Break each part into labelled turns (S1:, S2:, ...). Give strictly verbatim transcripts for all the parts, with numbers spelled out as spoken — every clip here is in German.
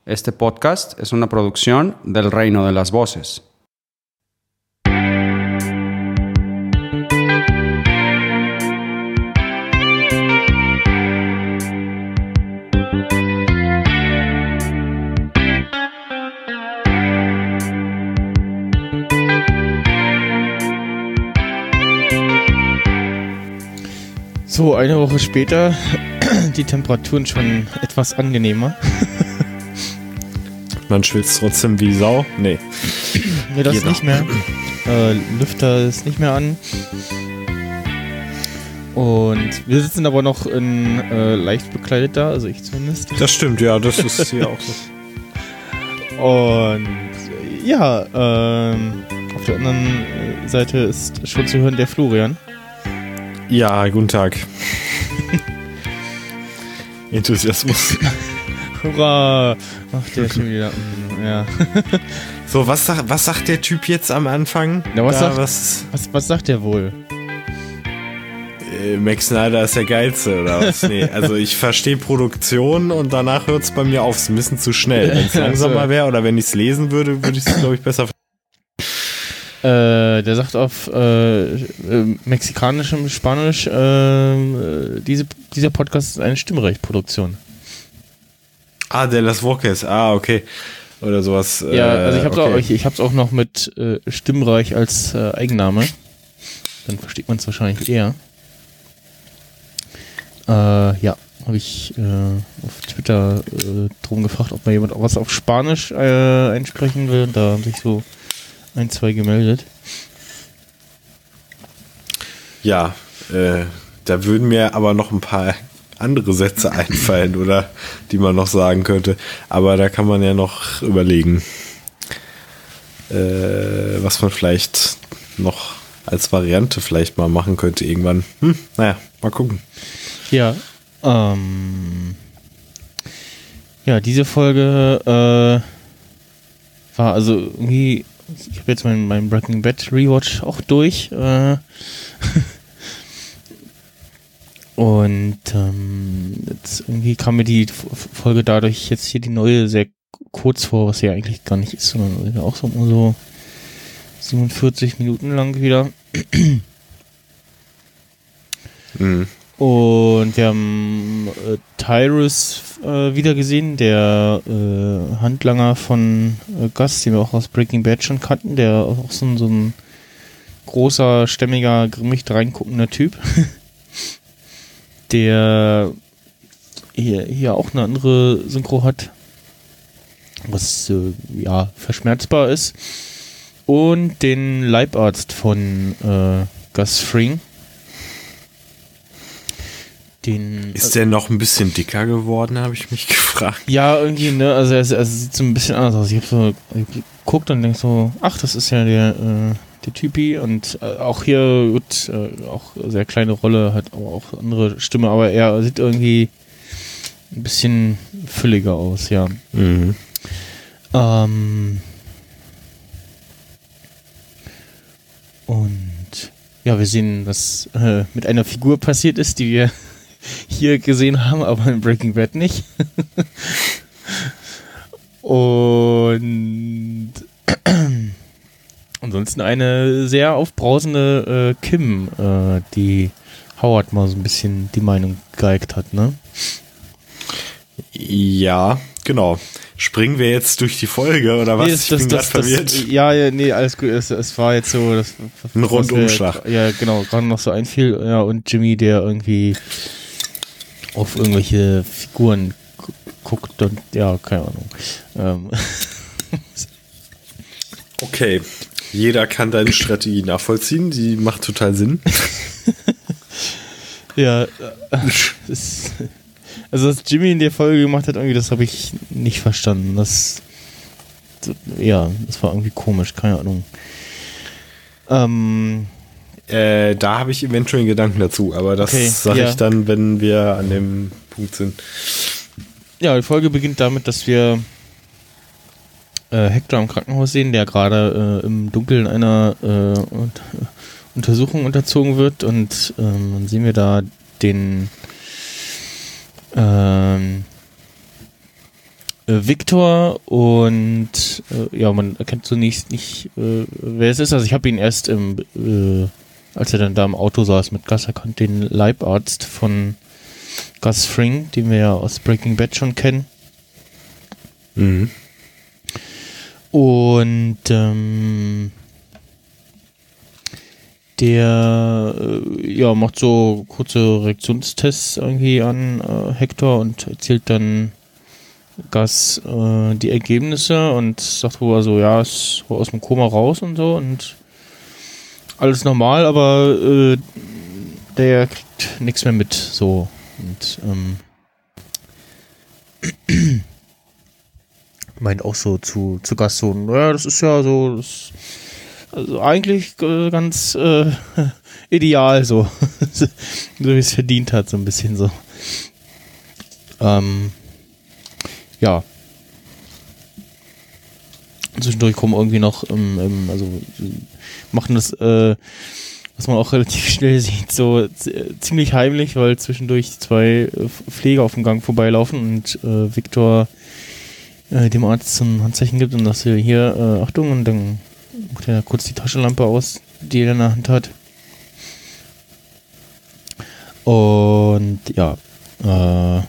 S1: Este podcast es una producción del Reino de las Voces.
S2: So, eine Woche später, die Temperaturen schon etwas angenehmer.
S3: Man schwitzt trotzdem wie Sau? Nee.
S2: Nee, das
S3: Jeder.
S2: nicht mehr. Äh, Lüfter ist nicht mehr an. Und wir sitzen aber noch in äh, leicht bekleidet da, also ich zumindest.
S3: Das stimmt, ja, das ist hier auch so.
S2: Und ja, ähm, auf der anderen Seite ist schon zu hören der Florian.
S3: Ja, guten Tag. Enthusiasmus.
S2: Hurra! Ach, der ist schon wieder. Ja.
S3: So, was, sag, was sagt der Typ jetzt am Anfang?
S2: Na, was,
S3: da,
S2: sagt,
S3: was,
S2: was, was sagt der wohl?
S3: äh, Max Snyder ist der Geilste, oder was? Nee, also ich verstehe Produktion und danach hört es bei mir auf. Es ist ein bisschen zu schnell. Wenn es langsamer wäre oder wenn ich es lesen würde, würde ich es, glaube ich, besser verstehen.
S2: Äh, der sagt auf äh, äh, mexikanischem Spanisch, äh, diese, dieser Podcast ist eine Stimmrechtproduktion.
S3: Ah, de las Voces. Ah, okay. Oder sowas.
S2: Ja, also ich hab's,
S3: okay.
S2: auch, ich, ich hab's auch noch mit äh, Stimmreich als äh, Eigenname. Dann versteht man es wahrscheinlich eher. Äh, ja, habe ich äh, auf Twitter äh, drum gefragt, ob mal jemand auch was auf Spanisch äh, einsprechen will. Da haben sich so ein, zwei gemeldet.
S3: Ja, äh, da würden mir aber noch ein paar andere Sätze einfallen, oder die man noch sagen könnte. Aber da kann man ja noch überlegen, äh, was man vielleicht noch als Variante vielleicht mal machen könnte irgendwann. Hm, naja, mal gucken.
S2: Ja, ähm, ja, diese Folge äh, war also irgendwie, ich habe jetzt meinen mein Breaking Bad Rewatch auch durch. Äh, und ähm, jetzt irgendwie kam mir die Folge dadurch jetzt hier die neue sehr kurz vor, was ja eigentlich gar nicht ist, sondern auch so, so siebenundvierzig Minuten lang wieder.
S3: Mhm.
S2: Und wir haben äh, Tyrus äh, wieder gesehen, der äh, Handlanger von äh, Gus, den wir auch aus Breaking Bad schon kannten, der auch so ein, so ein großer, stämmiger, grimmig reinguckender Typ, der hier, hier auch eine andere Synchro hat, was äh, ja verschmerzbar ist, und den Leibarzt von äh, Gus Fring. Den,
S3: Ist der noch ein bisschen dicker geworden, habe ich mich gefragt.
S2: Ja, irgendwie, ne, also er, er sieht so ein bisschen anders aus. Ich habe so geguckt und denk so, ach, das ist ja der, äh, der Typi, und äh, auch hier gut, äh, auch sehr kleine Rolle, hat aber auch andere Stimme, aber er sieht irgendwie ein bisschen fülliger aus, ja.
S3: Mhm.
S2: Ähm, und ja, wir sehen, was äh, mit einer Figur passiert ist, die wir hier gesehen haben, aber in Breaking Bad nicht. Und ansonsten eine sehr aufbrausende äh, Kim, äh, die Howard mal so ein bisschen die Meinung gegeigt hat, ne?
S3: Ja, genau. Springen wir jetzt durch die Folge, oder was?
S2: Nee, das,
S3: ich bin
S2: das,
S3: gerade
S2: das,
S3: verwirrt.
S2: das, ja, ja, nee, alles gut. Es, es war jetzt so, das,
S3: Ein Rundumschlag.
S2: was mir, ja, genau, gerade noch so einfiel. Ja, und Jimmy, der irgendwie auf irgendwelche Figuren gu- guckt und ja, keine Ahnung. Ähm.
S3: Okay, jeder kann deine Strategie nachvollziehen, die macht total Sinn.
S2: Ja, äh, das, also was Jimmy in der Folge gemacht hat, irgendwie, das habe ich nicht verstanden. Das, ja, das war irgendwie komisch, keine Ahnung. Ähm,
S3: Äh, da habe ich eventuell einen Gedanken dazu, aber das
S2: Okay,
S3: sage
S2: ja.
S3: ich dann, wenn wir an dem Punkt sind.
S2: ja, die Folge beginnt damit, dass wir äh, Hector im Krankenhaus sehen, der gerade äh, im Dunkeln einer äh, und, äh, Untersuchung unterzogen wird, und ähm, dann sehen wir da den ähm, äh, Victor und äh, ja, man erkennt zunächst nicht, äh, wer es ist. Also ich habe ihn erst im, äh, als er dann da im Auto saß mit Gus, erkannt, den Leibarzt von Gus Fring, den wir ja aus Breaking Bad schon kennen.
S3: Mhm.
S2: Und ähm, der äh, ja, macht so kurze Reaktionstests irgendwie an äh, Hector und erzählt dann Gus äh, die Ergebnisse und sagt wohl so, ja, ist aus dem Koma raus und so und alles normal, aber äh, der kriegt nichts mehr mit, so. Und ähm, meint auch so zu, zu Gus so, ja, das ist ja so, das, also eigentlich äh, ganz äh, ideal, so. So wie es verdient hat, so ein bisschen so. Ähm, ja. Zwischendurch kommen irgendwie noch, ähm, ähm, also machen das, äh, was man auch relativ schnell sieht, so z- ziemlich heimlich, weil zwischendurch zwei äh, Pfleger auf dem Gang vorbeilaufen und äh, Victor äh, dem Arzt so ein Handzeichen gibt und sagt hier, äh, Achtung, und dann macht er kurz die Taschenlampe aus, die er in der Hand hat. Und ja, äh,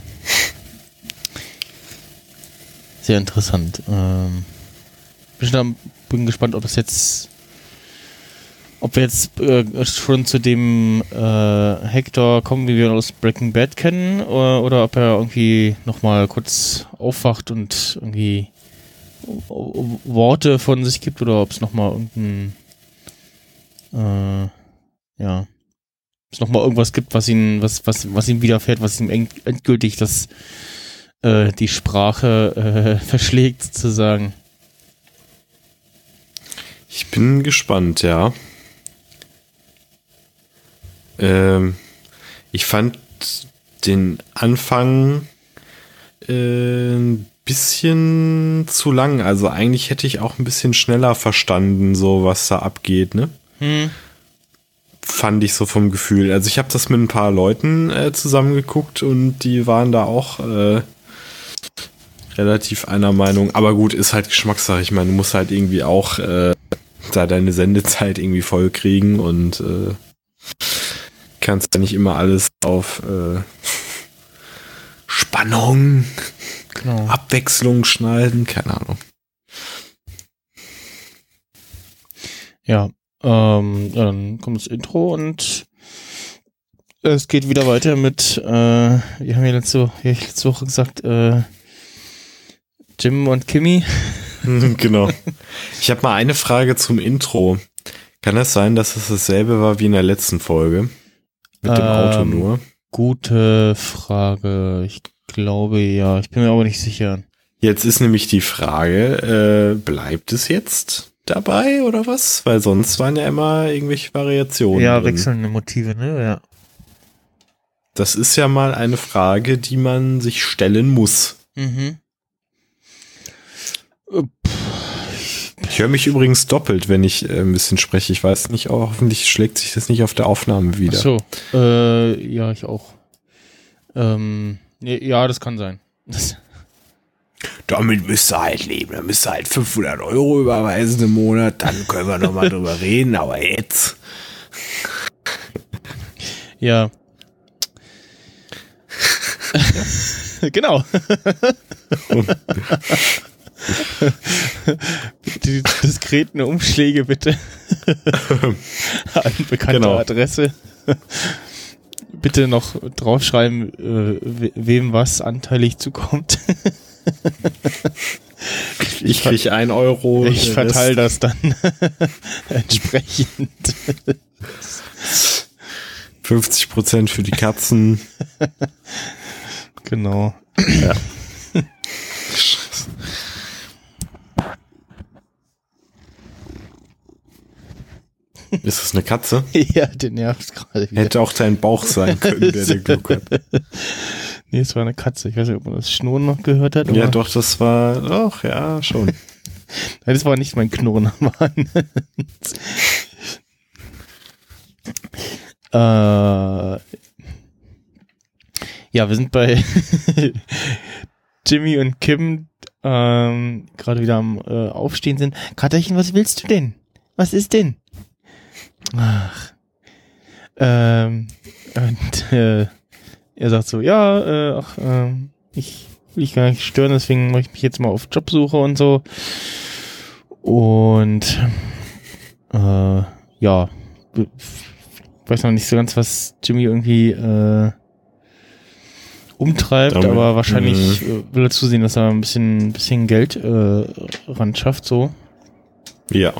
S2: sehr interessant. Ähm, bin, bin gespannt, ob es jetzt ob wir jetzt äh, schon zu dem äh, Hector kommen, wie wir ihn aus Breaking Bad kennen, oder, oder ob er irgendwie nochmal kurz aufwacht und irgendwie Worte von sich gibt, oder ob es nochmal irgendein äh, ja, ob es nochmal irgendwas gibt, was ihn, was, was, was ihm widerfährt, was ihm end- endgültig das äh, die Sprache äh, verschlägt, sozusagen.
S3: Ich bin gespannt, ja. Ähm, ich fand den Anfang äh, ein bisschen zu lang. Also eigentlich hätte ich auch ein bisschen schneller verstanden, so was da abgeht, ne?
S2: Hm.
S3: Fand ich so vom Gefühl. Also ich habe das mit ein paar Leuten äh, zusammengeguckt und die waren da auch äh, relativ einer Meinung. Aber gut, ist halt Geschmackssache. Ich meine, du musst halt irgendwie auch äh, da deine Sendezeit irgendwie voll kriegen und äh, kannst ja nicht immer alles auf äh, Spannung,
S2: Genau.
S3: Abwechslung schneiden, keine Ahnung.
S2: Ja, ähm, ja, dann kommt das Intro und es geht wieder weiter mit, äh, wir haben ja letzte, wie hab ich letzte Woche gesagt, äh, Jim und Kimmy.
S3: Genau. Ich habe mal eine Frage zum Intro. Kann es sein, dass es dasselbe war wie in der letzten Folge? Mit dem
S2: Ähm,
S3: Auto nur?
S2: Gute Frage. Ich glaube ja. Ich bin mir aber nicht sicher.
S3: Jetzt ist nämlich die Frage, äh, bleibt es jetzt dabei oder was? Weil sonst waren ja immer irgendwelche Variationen.
S2: Ja,
S3: drin.
S2: wechselnde Motive, ne? Ja.
S3: Das ist ja mal eine Frage, die man sich stellen muss.
S2: Mhm.
S3: Ich höre mich übrigens doppelt, wenn ich äh, ein bisschen spreche. Ich weiß nicht, oh, hoffentlich schlägt sich das nicht auf der Aufnahme wieder.
S2: Ach so. Äh, ja, ich auch. Ähm, nee, ja, das kann sein. Das
S3: Damit müsst ihr halt leben. Da müsst ihr halt fünfhundert Euro überweisen im Monat. Dann können wir nochmal drüber reden. Aber jetzt.
S2: Ja. Genau. Die diskreten Umschläge bitte. An bekannte
S3: Genau.
S2: Adresse. Bitte noch draufschreiben, äh, we- wem was anteilig zukommt.
S3: Ich kriege ein Euro.
S2: Ich
S3: der
S2: verteile
S3: Rest-
S2: das dann entsprechend.
S3: fünfzig Prozent für die Katzen.
S2: Genau.
S3: Ja. Ist das eine Katze?
S2: Ja, den nervt gerade wieder.
S3: Hätte auch dein Bauch sein können, der der Glück hat.
S2: Nee, es war eine Katze. Ich weiß nicht, ob man das Schnurren noch gehört hat.
S3: Ja,
S2: aber-
S3: doch, das war, doch, ja, schon.
S2: Nein, das war nicht mein Knurren. Mann. äh, ja, wir sind bei Jimmy und Kim ähm, gerade wieder am äh, Aufstehen sind. Katerchen, was willst du denn? Was ist denn? Ach. Ähm, und äh, er sagt so, ja, äh, ach, äh, ich will dich gar nicht stören, deswegen mache ich mich jetzt mal auf Jobsuche und so. Und äh, ja, ich weiß noch nicht so ganz, was Jimmy irgendwie äh, umtreibt, Damit, aber wahrscheinlich äh, will er zusehen, dass er ein bisschen, bisschen Geld äh, ran schafft, so.
S3: Ja.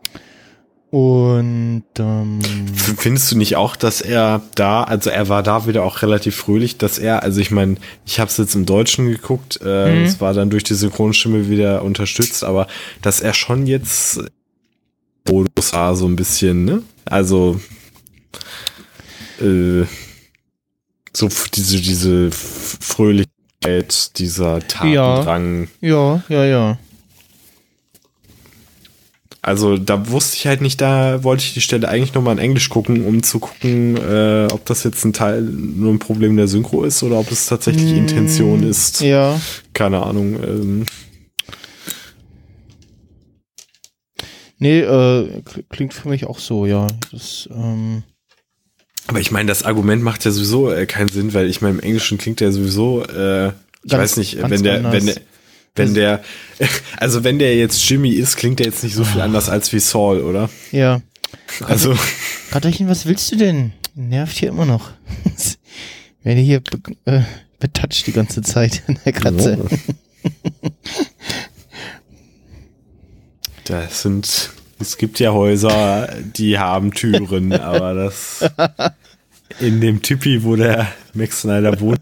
S2: Und ähm,
S3: findest du nicht auch, dass er da, also er war da wieder auch relativ fröhlich, dass er, also ich meine, ich habe es jetzt im Deutschen geguckt, äh, mhm. es war dann durch die Synchronstimme wieder unterstützt, aber dass er schon jetzt Modus war so ein bisschen, ne? Also äh, so diese diese Fröhlichkeit, dieser Tatendrang.
S2: Ja, ja, ja, ja.
S3: Also da wusste ich halt nicht, da wollte ich die Stelle eigentlich nochmal in Englisch gucken, um zu gucken, äh, ob das jetzt ein Teil nur ein Problem der Synchro ist oder ob es tatsächlich mm, Intention ist.
S2: Ja.
S3: Keine Ahnung. Ähm.
S2: Nee, äh, klingt für mich auch so, ja. Das, ähm
S3: Aber ich meine, das Argument macht ja sowieso äh, keinen Sinn, weil ich meine, im Englischen klingt der sowieso, äh, ich ganz, weiß nicht, wenn der, anders. wenn der Wenn der, also wenn der jetzt Jimmy ist, klingt der jetzt nicht so viel anders als wie Saul, oder?
S2: Ja.
S3: Also.
S2: Katerchen, was willst du denn? Nervt hier immer noch. Werde hier be äh, betatscht die ganze Zeit in der Katze.
S3: Oh. Das sind, es gibt ja Häuser, die haben Türen, aber das in dem Tipi, wo der Max Snyder wohnt.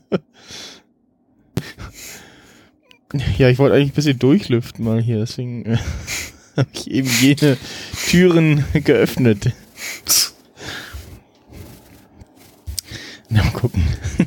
S2: Ja, ich wollte eigentlich ein bisschen durchlüften mal hier, deswegen äh, habe ich eben jene Türen geöffnet. Na, mal gucken.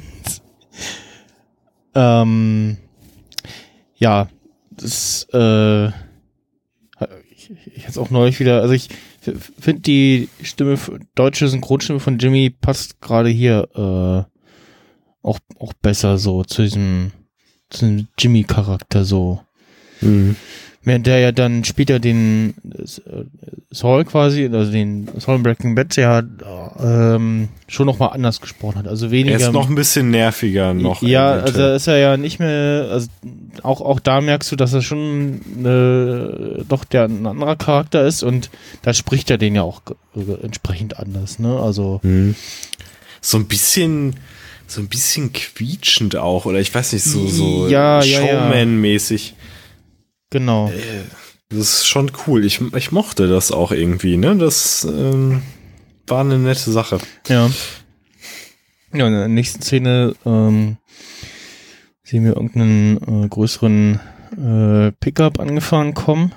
S2: ähm, ja, das, äh, ich, ich jetzt auch neulich wieder, also ich finde die Stimme, deutsche Synchronstimme von Jimmy passt gerade hier äh, auch, auch besser so zu diesem Jimmy-Charakter so. Mhm. Während der ja dann später den äh, Saul quasi, also den Saul in Breaking Bad ja ähm, schon nochmal anders gesprochen hat. Also weniger.
S3: Er ist noch ein bisschen nerviger noch.
S2: Ja, eventuell. Also ist er ja nicht mehr, also auch, auch da merkst du, dass er schon äh, doch der ein anderer Charakter ist und da spricht er den ja auch äh, entsprechend anders, ne? Also
S3: mhm. So ein bisschen so ein bisschen quietschend auch, oder ich weiß nicht, so, so
S2: ja,
S3: Showman-mäßig.
S2: Ja, ja. Genau.
S3: Das ist schon cool. Ich, ich mochte das auch irgendwie, ne? Das ähm, war eine nette Sache.
S2: Ja. Ja, in der nächsten Szene ähm, sehen wir irgendeinen äh, größeren äh, Pickup angefahren kommen.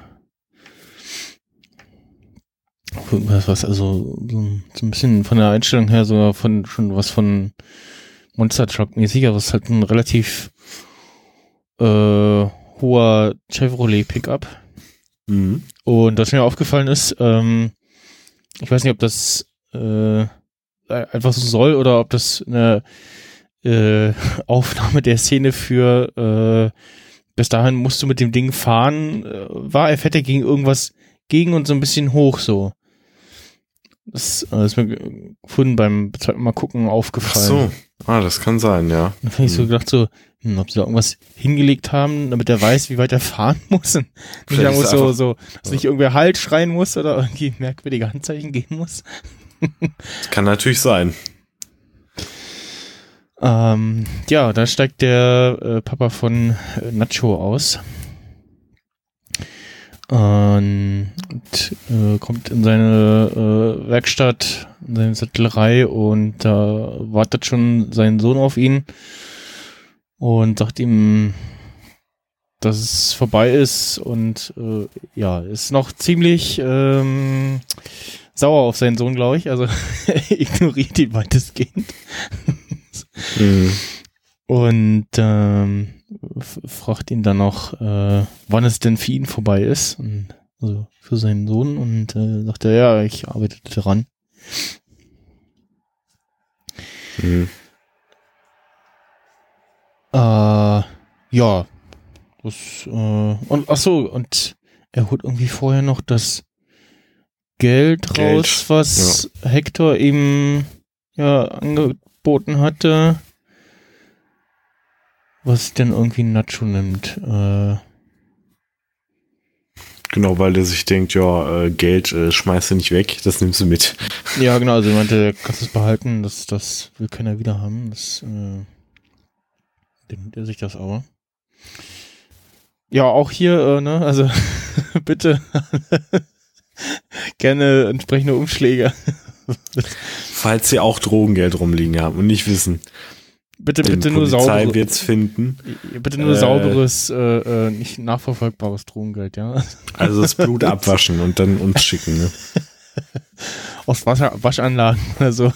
S2: Was, also so, so ein bisschen von der Einstellung her sogar von schon was von Monster Truck mäßig, aber es ist halt ein relativ äh, hoher Chevrolet Pickup.
S3: Mhm.
S2: Und was mir aufgefallen ist, ähm, ich weiß nicht, ob das äh, einfach so soll oder ob das eine äh, Aufnahme der Szene für äh, bis dahin musst du mit dem Ding fahren, äh, war. Er fährt ja gegen irgendwas gegen und so ein bisschen hoch so. Das äh, ist mir gefunden beim zweiten Mal gucken aufgefallen.
S3: Ach so, ah, das kann sein, ja.
S2: Dann habe ich so gedacht so, hm, ob sie da irgendwas hingelegt haben, damit er weiß, wie weit er fahren muss und nicht sagen muss, so, so, dass nicht irgendwer Halt schreien muss oder irgendwie merkwürdige Handzeichen geben muss.
S3: Das kann natürlich sein.
S2: ähm, ja, da steigt der äh, Papa von äh, Nacho aus. Und äh, kommt in seine äh, Werkstatt, in seine Sattlerei und da äh, wartet schon sein Sohn auf ihn und sagt ihm, dass es vorbei ist und äh, ja, ist noch ziemlich ähm, sauer auf seinen Sohn, glaube ich, also ignoriert ihn weitestgehend. Mhm. Und ähm, fragt ihn dann noch, äh, wann es denn für ihn vorbei ist, und, also für seinen Sohn, und äh, sagt er, ja, ich arbeite daran. Mhm. Äh, ja, Das, äh, und ach so, und er holt irgendwie vorher noch das Geld,
S3: Geld,
S2: raus, was ja. Hector ihm ja angeboten hatte, was dann irgendwie Nacho nimmt. Äh,
S3: Genau, weil der sich denkt, ja, äh, Geld äh, schmeißt du nicht weg, das nimmst du mit.
S2: Ja, genau, also er meinte, kannst du es behalten, das, das will keiner wieder haben. Das, äh, denkt er sich das aber. Ja, auch hier, äh, ne, also bitte gerne entsprechende Umschläge.
S3: Falls sie auch Drogengeld rumliegen haben und nicht wissen.
S2: Bitte, bitte nur sauberes.
S3: Polizei wird's finden.
S2: Bitte nur äh, sauberes, äh, nicht nachverfolgbares Drogengeld, ja.
S3: Also das Blut abwaschen und dann uns schicken, ne?
S2: Aus Wasser, Waschanlagen oder so.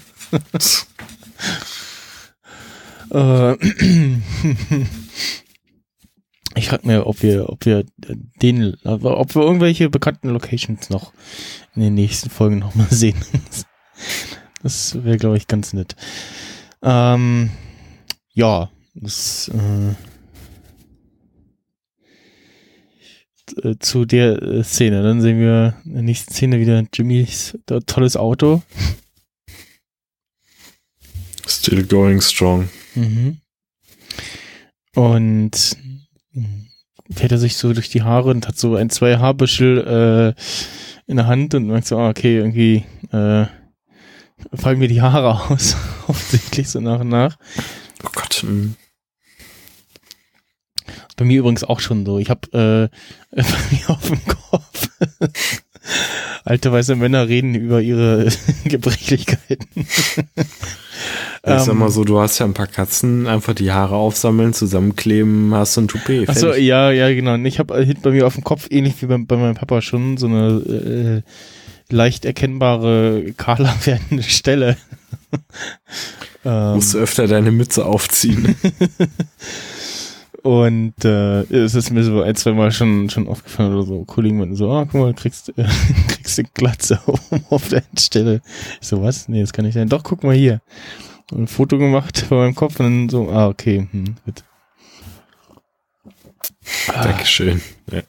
S2: Ich frage mir, ob wir, ob wir den, ob wir irgendwelche bekannten Locations noch in den nächsten Folgen nochmal sehen. Das wäre, glaube ich, ganz nett. Ähm, ja, das äh, zu der äh, Szene. Dann sehen wir in der nächsten Szene wieder Jimmys äh, tolles Auto.
S3: Still going strong.
S2: Mhm. Und fährt er sich so durch die Haare und hat so ein, zwei Haarbüschel äh, in der Hand und merkt so, ah, okay, irgendwie äh, fallen mir die Haare aus. Offensichtlich so nach und nach.
S3: Oh Gott. Mh.
S2: Bei mir übrigens auch schon so. Ich habe äh, bei mir auf dem Kopf alte weiße Männer reden über ihre Gebrechlichkeiten.
S3: Ich sag mal so, du hast ja ein paar Katzen, einfach die Haare aufsammeln, zusammenkleben, hast du ein Toupet.
S2: Achso, ja, ja, genau. Und ich habe hinten bei mir auf dem Kopf, ähnlich wie bei, bei meinem Papa, schon so eine äh, leicht erkennbare, kahler werdende Stelle.
S3: ähm, Musst du öfter deine Mütze aufziehen.
S2: Und äh, es ist mir so ein, zwei Mal schon schon aufgefallen oder so. Kollegen meinten so, ah, guck mal, kriegst äh, kriegst du Glatze auf der Stelle. Ich so, was? Nee, das kann nicht sein. Doch, guck mal hier. Ein Foto gemacht von meinem Kopf und dann so, ah, okay, hm, gut.
S3: Dankeschön. Ja.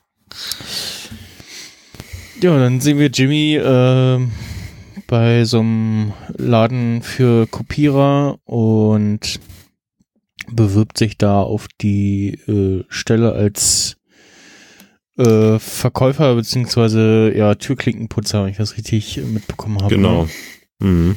S2: Ja, dann sehen wir Jimmy äh, bei so einem Laden für Kopierer und bewirbt sich da auf die äh, Stelle als äh, Verkäufer beziehungsweise ja Türklinkenputzer, wenn ich das richtig mitbekommen habe.
S3: Genau. Mhm.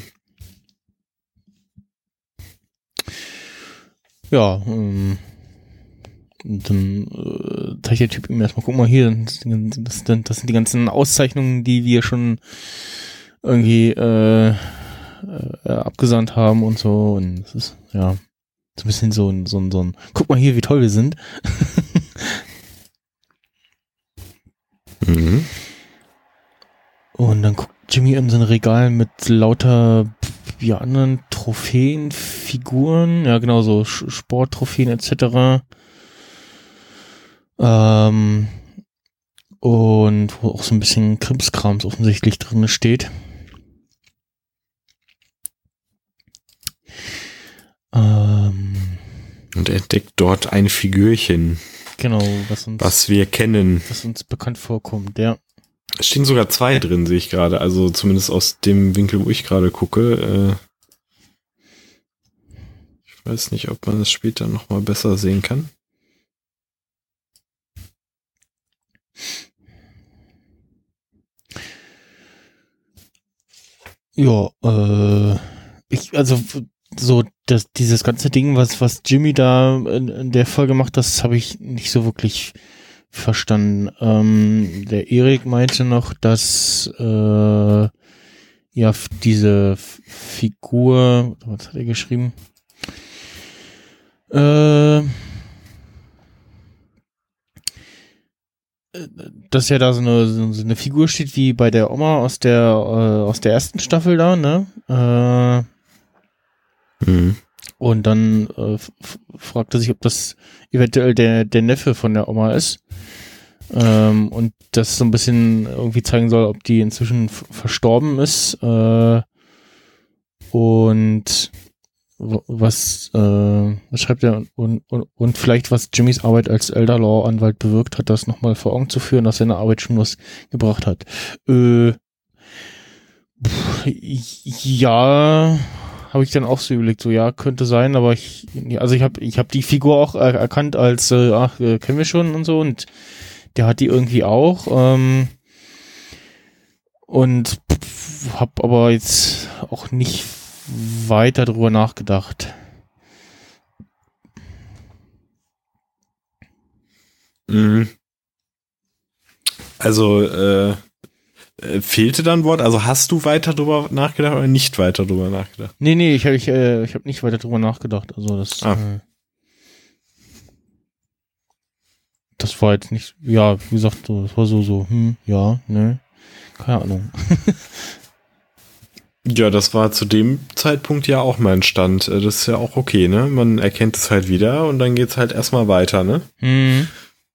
S2: Ja, ähm, und dann äh, zeigt der Typ ihm erstmal, guck mal hier, das, das, das sind die ganzen Auszeichnungen, die wir schon irgendwie äh, äh, abgesandt haben und so. Und das ist, ja, so ein bisschen so ein, so ein, so ein, guck mal hier, wie toll wir sind.
S3: Mhm.
S2: Und dann guckt Jimmy in so ein Regal mit lauter ja, anderen Trophäen, Figuren, ja genau, so Sporttrophäen et cetera. Ähm, und wo auch so ein bisschen Krimskrams offensichtlich drin steht. Ähm,
S3: und er entdeckt dort ein Figürchen.
S2: Genau, was uns,
S3: was wir kennen.
S2: Was uns bekannt vorkommt, ja.
S3: Es stehen sogar zwei drin, sehe ich gerade. Also zumindest aus dem Winkel, wo ich gerade gucke. Ich weiß nicht, ob man es später nochmal besser sehen kann.
S2: Ja, äh, ich, also so das, dieses ganze Ding, was was Jimmy da in, in der Folge macht, das habe ich nicht so wirklich verstanden. Ähm, der Erik meinte noch, dass äh, ja diese Figur, was hat er geschrieben? Äh, dass ja da so eine, so eine Figur steht wie bei der Oma aus der äh, aus der ersten Staffel da, ne? Äh,
S3: mhm.
S2: Und dann äh, f- fragt er sich, ob das eventuell der der Neffe von der Oma ist. Ähm, und das so ein bisschen irgendwie zeigen soll, ob die inzwischen f- verstorben ist. Äh, und was, äh, was schreibt er und, und, und vielleicht was Jimmys Arbeit als Elder Law Anwalt bewirkt hat, das nochmal vor Augen zu führen, dass seine Arbeit schon was gebracht hat. Äh, ja, habe ich dann auch so überlegt, so ja, könnte sein, aber ich, also ich habe ich habe die Figur auch er, erkannt als, äh, ach, äh, kennen wir schon und so, und der hat die irgendwie auch, ähm, und habe aber jetzt auch nicht weiter drüber nachgedacht.
S3: Mhm. Also, äh, fehlte dann ein Wort? Also hast du weiter drüber nachgedacht oder nicht weiter drüber nachgedacht?
S2: Nee, nee, ich habe ich, äh, ich hab nicht weiter drüber nachgedacht. Also das,
S3: ah.
S2: äh, das war jetzt nicht, ja, wie gesagt, so, das war so, so, hm, ja, ne, keine Ahnung.
S3: Ja, das war zu dem Zeitpunkt ja auch mein Stand. Das ist ja auch okay, ne? Man erkennt es halt wieder und dann geht's halt erstmal weiter, ne?
S2: Mhm.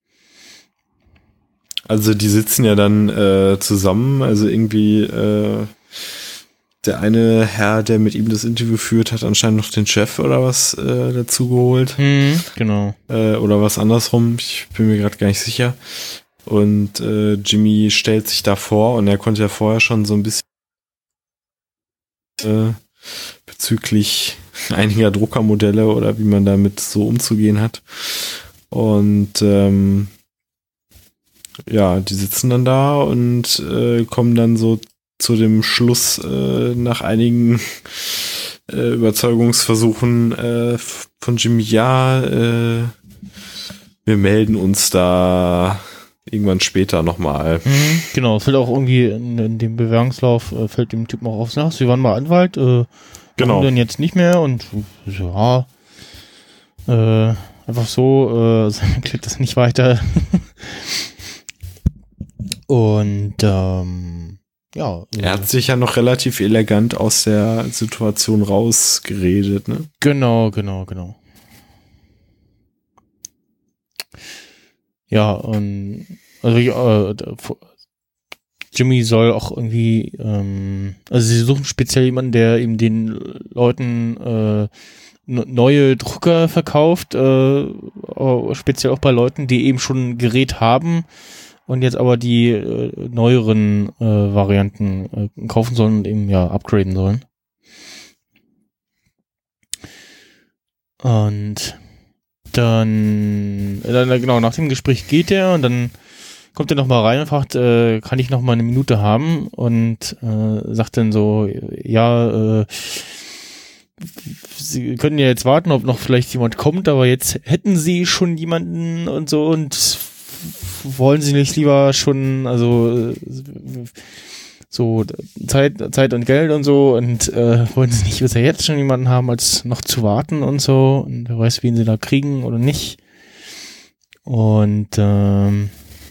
S3: Also die sitzen ja dann äh, zusammen, also irgendwie äh, der eine Herr, der mit ihm das Interview führt, hat anscheinend noch den Chef oder was äh, dazu geholt.
S2: Mhm, genau.
S3: Äh, oder was andersrum, ich bin mir gerade gar nicht sicher. Und äh, Jimmy stellt sich da vor und er konnte ja vorher schon so ein bisschen äh, bezüglich einiger Druckermodelle oder wie man damit so umzugehen hat. Und ähm, ja, die sitzen dann da und äh, kommen dann so zu dem Schluss äh, nach einigen äh, Überzeugungsversuchen äh, von Jimmy, ja, äh, wir melden uns da irgendwann später nochmal.
S2: Mhm, genau, fällt auch irgendwie in, in dem Bewerbungslauf, äh, fällt dem Typen auch auf, ach, Sie waren mal Anwalt, äh,
S3: genau.
S2: warum denn jetzt nicht mehr? Und ja, äh, einfach so, äh, klickt das nicht weiter. Und ähm, ja.
S3: Er hat sich ja noch relativ elegant aus der Situation rausgeredet, ne?
S2: Genau, genau, genau. Ja, und also äh, Jimmy soll auch irgendwie, ähm, also sie suchen speziell jemanden, der eben den Leuten äh, neue Drucker verkauft, äh, speziell auch bei Leuten, die eben schon ein Gerät haben und jetzt aber die äh, neueren äh, Varianten äh, kaufen sollen und eben ja upgraden sollen. Und dann, dann genau, nach dem Gespräch geht er und dann kommt er nochmal rein und fragt, äh, kann ich noch mal eine Minute haben? Und äh, sagt dann so, ja, äh, Sie können ja jetzt warten, ob noch vielleicht jemand kommt, aber jetzt hätten Sie schon jemanden und so und wollen Sie nicht lieber schon, also so Zeit, Zeit und Geld und so und äh, wollen Sie nicht besser jetzt schon jemanden haben, als noch zu warten und so und wer weiß, wen Sie da kriegen oder nicht. Und ähm,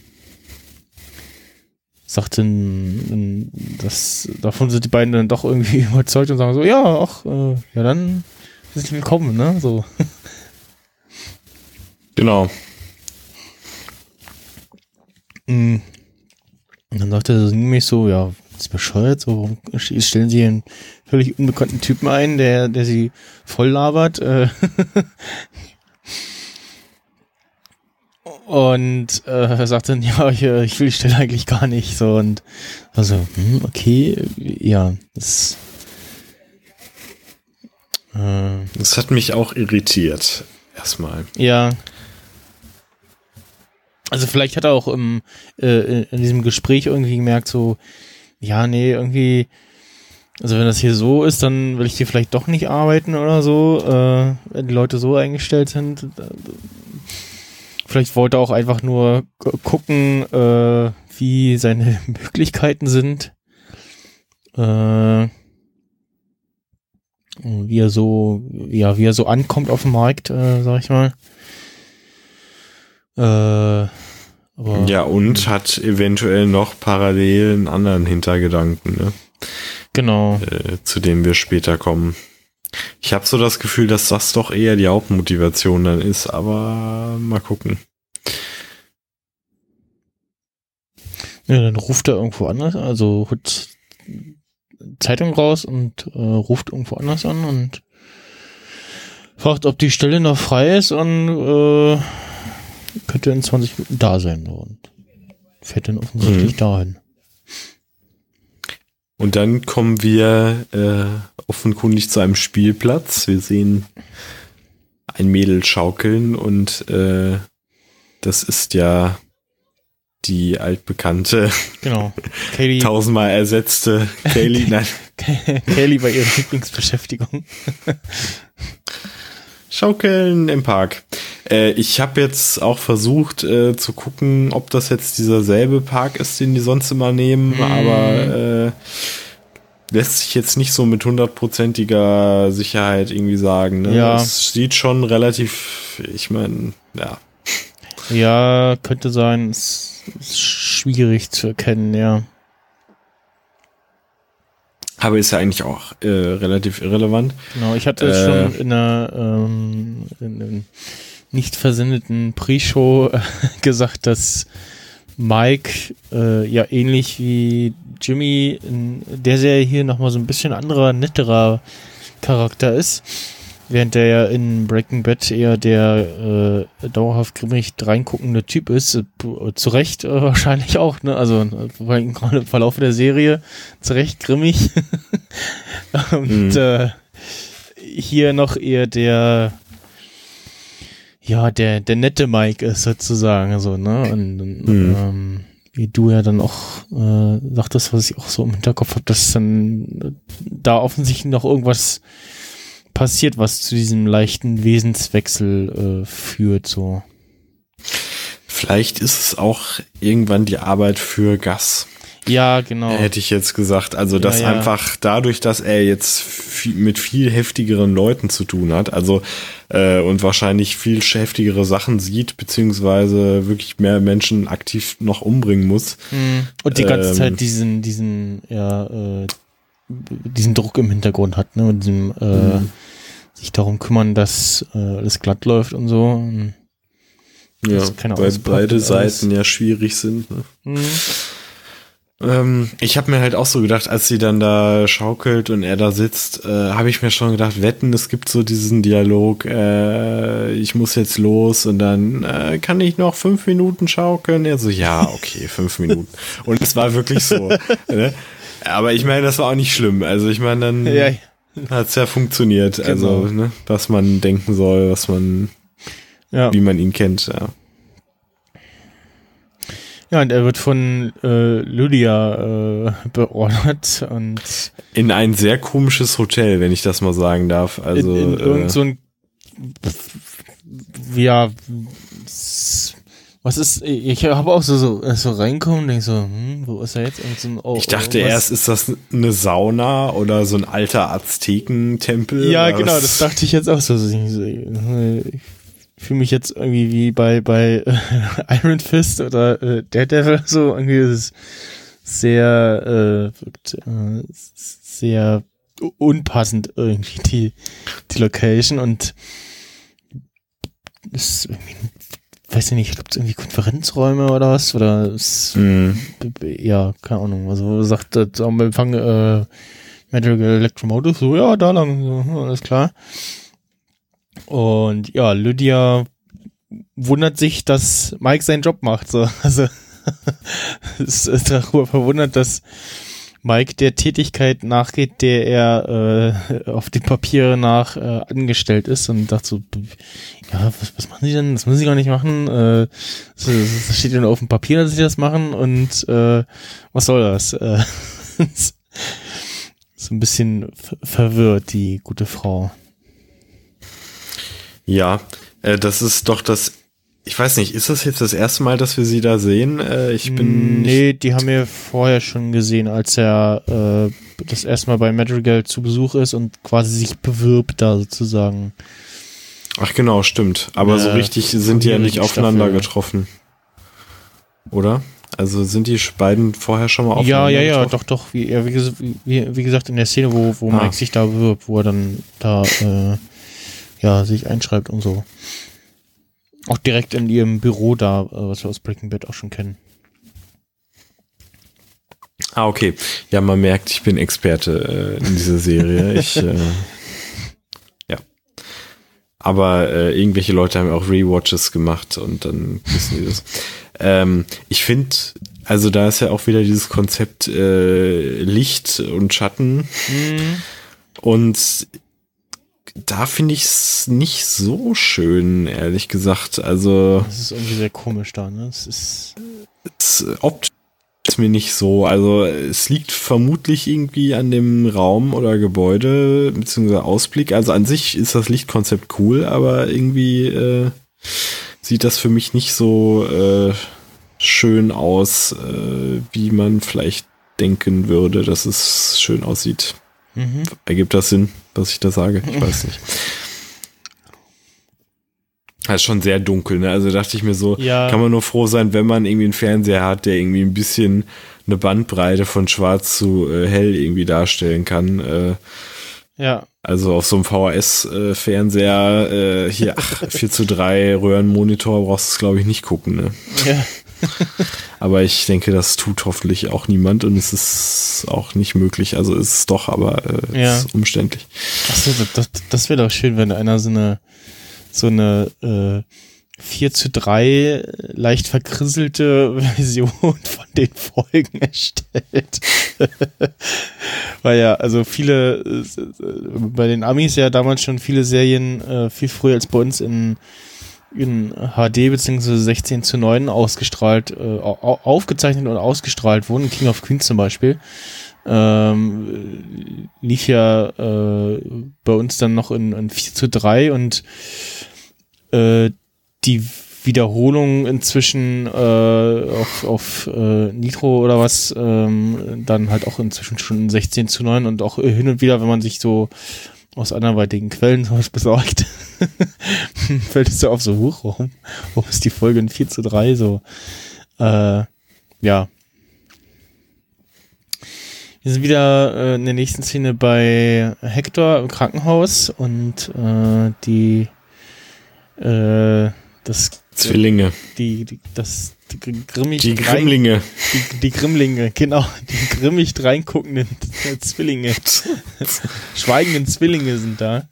S2: sagten, dass davon sind die beiden dann doch irgendwie überzeugt und sagen so, ja, ach, äh, ja dann sind sie willkommen, ne? So.
S3: Genau.
S2: Und dann sagt er so nämlich so, ja, das ist bescheuert, so, warum stellen sie einen völlig unbekannten Typen ein, der, der sie voll labert, äh, und äh, sagt dann, ja, ich, ich will die Stelle eigentlich gar nicht, so, und also, hm, okay, ja, das äh,
S3: das hat mich auch irritiert, erstmal.
S2: Ja. Also vielleicht hat er auch im, äh, in diesem Gespräch irgendwie gemerkt, so, ja, nee, irgendwie, also wenn das hier so ist, dann will ich hier vielleicht doch nicht arbeiten oder so, äh, wenn die Leute so eingestellt sind. Vielleicht wollte er auch einfach nur gucken, äh, wie seine Möglichkeiten sind. Äh, wie er so, ja, wie er so ankommt auf dem Markt, äh, sag ich mal. Äh, aber,
S3: ja, und hat eventuell noch parallel einen anderen Hintergedanken, ne?
S2: Genau.
S3: Äh, zu dem wir später kommen. Ich habe so das Gefühl, dass das doch eher die Hauptmotivation dann ist, aber mal gucken.
S2: Ja, dann ruft er irgendwo anders, also holt Zeitung raus und äh, ruft irgendwo anders an und Fragt, ob die Stelle noch frei ist und äh, könnte in zwanzig Minuten da sein. Und fährt dann offensichtlich mhm. dahin.
S3: Und dann kommen wir äh, offenkundig zu einem Spielplatz. Wir sehen ein Mädel schaukeln und äh, das ist ja die altbekannte,
S2: genau. Kaylee.
S3: tausendmal ersetzte Kaylee. Nein.
S2: Kaylee bei ihrer Lieblingsbeschäftigung.
S3: Schaukeln im Park. Äh, ich habe jetzt auch versucht äh, zu gucken, ob das jetzt dieser selbe Park ist, den die sonst immer nehmen, mm. aber äh, lässt sich jetzt nicht so mit hundertprozentiger Sicherheit irgendwie sagen. Ne?
S2: Ja.
S3: Es sieht schon relativ, ich meine, ja.
S2: Ja, könnte sein. Es ist schwierig zu erkennen, ja.
S3: Aber ist ja eigentlich auch äh, relativ irrelevant.
S2: Genau, ich hatte äh, schon in einer ähm, in, in nicht versendeten Pre-Show äh, gesagt, dass Mike äh, ja ähnlich wie Jimmy in der Serie hier nochmal so ein bisschen anderer, netterer Charakter ist. Während der ja in Breaking Bad eher der äh, dauerhaft grimmig reinguckende Typ ist, äh, zu Recht äh, wahrscheinlich auch, ne? Also äh, gerade im Verlauf der Serie zu Recht grimmig. Und mhm. äh, hier noch eher der ja, der, der nette Mike ist sozusagen so, ne? Und, und mhm. ähm, wie du ja dann auch äh, sagtest, was ich auch so im Hinterkopf habe, dass dann da offensichtlich noch irgendwas passiert, was zu diesem leichten Wesenswechsel äh, führt, so.
S3: Vielleicht ist es auch irgendwann die Arbeit für Gus.
S2: Ja, genau.
S3: Hätte ich jetzt gesagt. Also,
S2: ja,
S3: dass
S2: ja.
S3: einfach dadurch, dass er jetzt viel, mit viel heftigeren Leuten zu tun hat, also äh, und wahrscheinlich viel heftigere Sachen sieht, beziehungsweise wirklich mehr Menschen aktiv noch umbringen muss.
S2: Und die ganze
S3: ähm, Zeit
S2: diesen, diesen, ja, äh, diesen Druck im Hintergrund hat, ne, und diesem, äh, mhm. sich darum kümmern, dass äh, alles glatt läuft und so. Und
S3: ja, weil beide Seiten ja schwierig sind. Ne? Mhm. Ähm, ich habe mir halt auch so gedacht, als sie dann da schaukelt und er da sitzt, äh, habe ich mir schon gedacht, wetten, es gibt so diesen Dialog, äh, ich muss jetzt los und dann äh, kann ich noch fünf Minuten schaukeln? Er so, ja, okay, fünf Minuten. Und es war wirklich so, ne? Aber ich meine, das war auch nicht schlimm. Also ich meine, dann ja, ja. hat es ja funktioniert. Genau. Also, ne, was man denken soll, was man, ja. wie man ihn kennt, ja.
S2: Ja, und er wird von äh, Lydia äh, beordert und
S3: in ein sehr komisches Hotel, wenn ich das mal sagen darf. Also
S2: in, in
S3: äh,
S2: irgend so ein ja, was ist, ich habe auch so, so, so reinkommen und denke so, hm, wo ist er jetzt? So ein, oh,
S3: ich dachte
S2: oh,
S3: erst, ist das eine Sauna oder so ein alter Aztekentempel?
S2: Ja, genau, was? Das dachte ich jetzt auch so. Ich fühle mich jetzt irgendwie wie bei, bei äh, Iron Fist oder äh, Daredevil, so irgendwie ist es sehr, äh, wirkt, äh, sehr unpassend irgendwie die, die Location und ist irgendwie, weiß ich nicht, ich glaube, es irgendwie Konferenzräume oder was, oder es, mm. ja, keine Ahnung, also sagt das am Empfang äh, Medical Electromotive, so, ja, da lang, so, alles klar. Und ja, Lydia wundert sich, dass Mike seinen Job macht, so, also ist, ist darüber verwundert, dass Mike der Tätigkeit nachgeht, der er äh, auf den Papieren nach äh, angestellt ist und dachte so, ja, was, was machen Sie denn? Das müssen Sie gar nicht machen. Äh, das, das steht ja nur auf dem Papier, dass Sie das machen und äh, was soll das? Äh, so ein bisschen ver- verwirrt, die gute Frau.
S3: Ja, äh, das ist doch das, ich weiß nicht, ist das jetzt das erste Mal, dass wir sie da sehen? Äh, ich bin
S2: Nee, die haben wir vorher schon gesehen, als er äh, das erste Mal bei Madrigal zu Besuch ist und quasi sich bewirbt da sozusagen.
S3: Ach genau, stimmt. Aber äh, so richtig sind die ja nicht aufeinander Staffel. getroffen. Oder? Also sind die beiden vorher schon mal aufeinander
S2: Ja, ja, ja,
S3: getroffen?
S2: doch, doch. Wie, ja, wie, wie, wie gesagt, in der Szene, wo, wo ah. Mike sich da bewirbt, wo er dann da äh, ja, sich einschreibt und so. Auch direkt in ihrem Büro da, was wir aus Breaking Bad auch schon kennen.
S3: Ah, okay. Ja, man merkt, ich bin Experte äh, in dieser Serie. Ich, äh, ja. Aber äh, irgendwelche Leute haben auch Rewatches gemacht und dann wissen die das. ähm, ich finde, also da ist ja auch wieder dieses Konzept äh, Licht und Schatten.
S2: Mhm.
S3: Und da finde ich es nicht so schön, ehrlich gesagt. Also
S2: Das ist irgendwie sehr komisch da, ne? Es ist
S3: es, optisch ist mir nicht so. Also es liegt vermutlich irgendwie an dem Raum oder Gebäude beziehungsweise Ausblick. Also an sich ist das Lichtkonzept cool, aber irgendwie äh, sieht das für mich nicht so äh, schön aus, äh, wie man vielleicht denken würde, dass es schön aussieht.
S2: Mhm.
S3: Ergibt das Sinn, was ich da sage? Ich weiß nicht. Das ist schon sehr dunkel, ne? Also dachte ich mir so,
S2: Ja.
S3: kann man nur froh sein, wenn man irgendwie einen Fernseher hat, der irgendwie ein bisschen eine Bandbreite von schwarz zu äh, hell irgendwie darstellen kann. Äh,
S2: ja.
S3: also auf so einem V H S-Fernseher, äh, hier ach, vier zu drei Röhrenmonitor brauchst du es, glaube ich, nicht gucken, ne?
S2: Ja.
S3: Aber ich denke, das tut hoffentlich auch niemand und es ist auch nicht möglich. Also ist es doch, aber äh,
S2: Ja.
S3: es ist umständlich.
S2: Achso, das, das wäre doch schön, wenn einer so eine so eine äh, vier zu drei leicht verkrisselte Version von den Folgen erstellt. Weil ja, also viele, äh, bei den Amis ja damals schon viele Serien äh, viel früher als bei uns in in H D bzw. sechzehn zu neun ausgestrahlt, äh, au- aufgezeichnet und ausgestrahlt wurden. King of Queens zum Beispiel. Ähm, lief ja äh, bei uns dann noch in, in vier zu drei und äh, die Wiederholung inzwischen äh, auf, auf äh, Nitro oder was, ähm, dann halt auch inzwischen schon in sechzehn zu neun und auch hin und wieder, wenn man sich so aus anderweitigen Quellen sowas besorgt, fällt es so auf so hoch, warum, warum ist die Folge in vier zu drei so, äh, ja. Wir sind wieder äh, in der nächsten Szene bei Hector im Krankenhaus und äh, die äh, das
S3: Zwillinge.
S2: die, die das die grimmig
S3: Die
S2: rein-
S3: Grimmlinge.
S2: die, die Grimmlinge, genau, die grimmig reinguckenden Zwillinge, schweigenden Zwillinge sind da.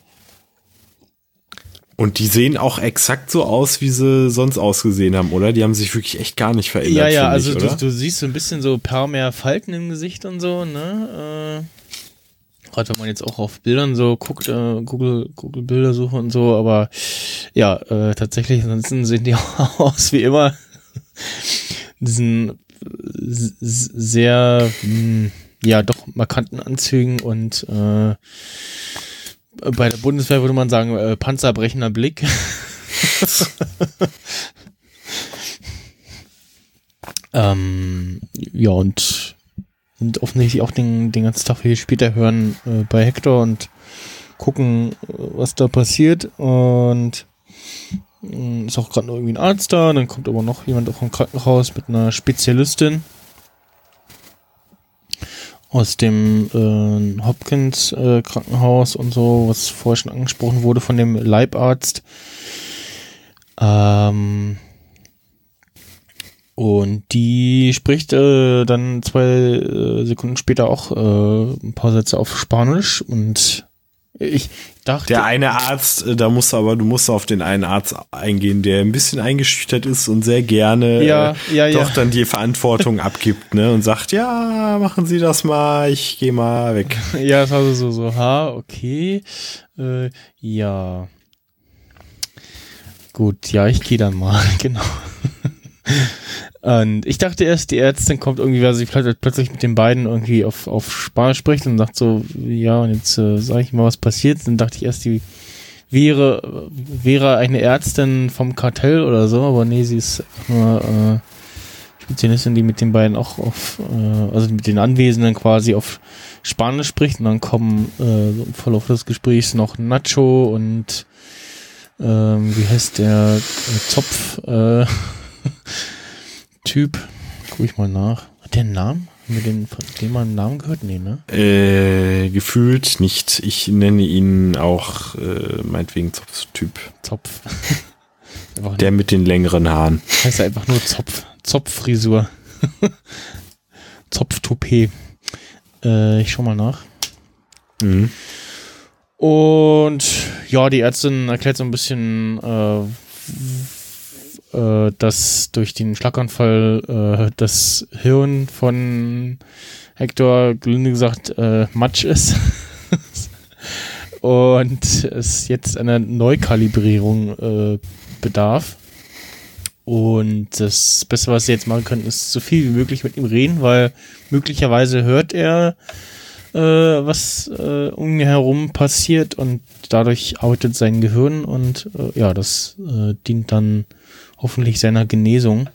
S3: Und die sehen auch exakt so aus, wie sie sonst ausgesehen haben, oder? Die haben sich wirklich echt gar nicht verändert.
S2: Ja, ja,
S3: finde
S2: also
S3: ich,
S2: du,
S3: oder?
S2: du siehst so ein bisschen so ein paar mehr Falten im Gesicht und so, ne? Äh, gerade wenn man jetzt auch auf Bildern so guckt, äh, Google, Google Bildersuche und so, aber ja, äh, tatsächlich, ansonsten sehen die auch aus wie immer. Diesen s- s- sehr, mh, ja, doch markanten Anzügen und äh, bei der Bundeswehr würde man sagen, äh, panzerbrechender Blick. ähm, ja, und sind offensichtlich auch den, den ganzen Tag hier später hören äh, bei Hector und gucken, äh, was da passiert. Und mh, ist auch gerade noch irgendwie ein Arzt da. Dann kommt aber noch jemand auch im Krankenhaus mit einer Spezialistin aus dem äh, Hopkins äh, Krankenhaus und so, was vorher schon angesprochen wurde von dem Leibarzt. Ähm, und die spricht äh, dann zwei äh, Sekunden später auch äh, ein paar Sätze auf Spanisch und ich dachte...
S3: Der eine Arzt, äh, da musst du aber, du musst auf den einen Arzt eingehen, der ein bisschen eingeschüchtert ist und sehr gerne
S2: Ja,
S3: äh,
S2: ja,
S3: doch
S2: ja.
S3: dann die Verantwortung abgibt, ne? Und sagt, ja, machen Sie das mal, ich gehe mal weg.
S2: Ja, es war so, so, so, ha, okay, äh, ja. Gut, ja, ich gehe dann mal, genau. Und ich dachte erst, die Ärztin kommt irgendwie, weil sie plötzlich plötzlich mit den beiden irgendwie auf, auf Spanisch spricht und sagt so, ja, und jetzt äh, sage ich mal, was passiert. Dann dachte ich erst, die wäre, wäre eine Ärztin vom Kartell oder so, aber nee, sie ist nur äh, Spezialistin, die mit den beiden auch auf, äh, also mit den Anwesenden quasi auf Spanisch spricht. Und dann kommen äh, so im Verlauf des Gesprächs noch Nacho und ähm, wie heißt der äh, Zopf äh, Typ, guck ich mal nach. Hat der einen Namen? Haben wir den von dem mal einen Namen gehört? Nee, ne?
S3: Äh, gefühlt nicht. Ich nenne ihn auch äh, meinetwegen Zopf-Typ.
S2: Zopf. Einfach
S3: Der mit den längeren Haaren.
S2: heißt er einfach nur Zopf. Zopffrisur. Zopftoupet. Äh, ich schau mal nach.
S3: Mhm.
S2: Und ja, die Ärztin erklärt so ein bisschen, äh, äh, dass durch den Schlaganfall äh, das Hirn von Hector, gelinde gesagt, äh, Matsch ist. Und es jetzt einer Neukalibrierung äh, bedarf. Und das Beste, was sie jetzt machen können, ist so viel wie möglich mit ihm reden, weil möglicherweise hört er, äh, was äh, um ihn herum passiert und dadurch arbeitet sein Gehirn und äh, ja, das äh, dient dann hoffentlich seiner Genesung.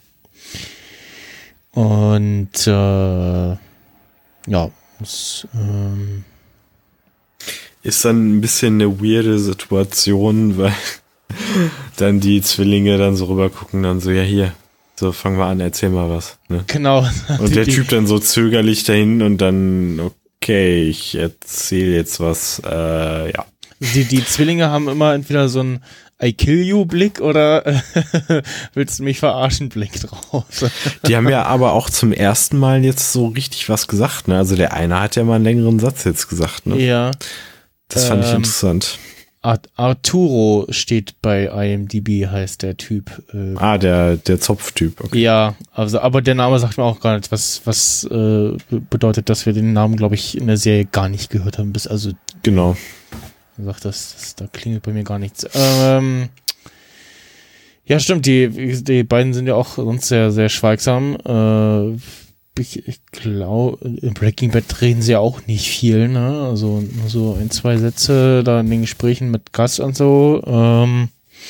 S2: Und äh, ja, das, ähm,
S3: ist dann ein bisschen eine weirde Situation, weil dann die Zwillinge dann so rüber gucken, dann so, ja hier, so fangen wir an, erzähl mal was. Ne?
S2: Genau.
S3: Und der
S2: die,
S3: Typ dann so zögerlich dahin und dann, okay, ich erzähle jetzt was, äh, ja.
S2: Die, die Zwillinge haben immer entweder so einen I kill you Blick oder äh, willst du mich verarschen Blick drauf.
S3: Die haben ja aber auch zum ersten Mal jetzt so richtig was gesagt, ne? Also der eine hat ja mal einen längeren Satz jetzt gesagt, ne?
S2: Ja.
S3: Das fand
S2: ähm,
S3: ich interessant.
S2: Art- Arturo steht bei I M D B, heißt der Typ. Äh,
S3: Ah, der, der Zopftyp, okay.
S2: Ja, also, aber der Name sagt mir auch gar nicht, was, was äh, bedeutet, dass wir den Namen, glaube ich, in der Serie gar nicht gehört haben. Bis also
S3: Genau.
S2: sagt das, das, da klingelt bei mir gar nichts. Ähm, ja, stimmt, die, die beiden sind ja auch sonst sehr, sehr schweigsam. Äh, ich, ich glaube, in Breaking Bad reden sie ja auch nicht viel, ne? Also nur so ein, zwei Sätze da in den Gesprächen mit Gus und so. Ähm,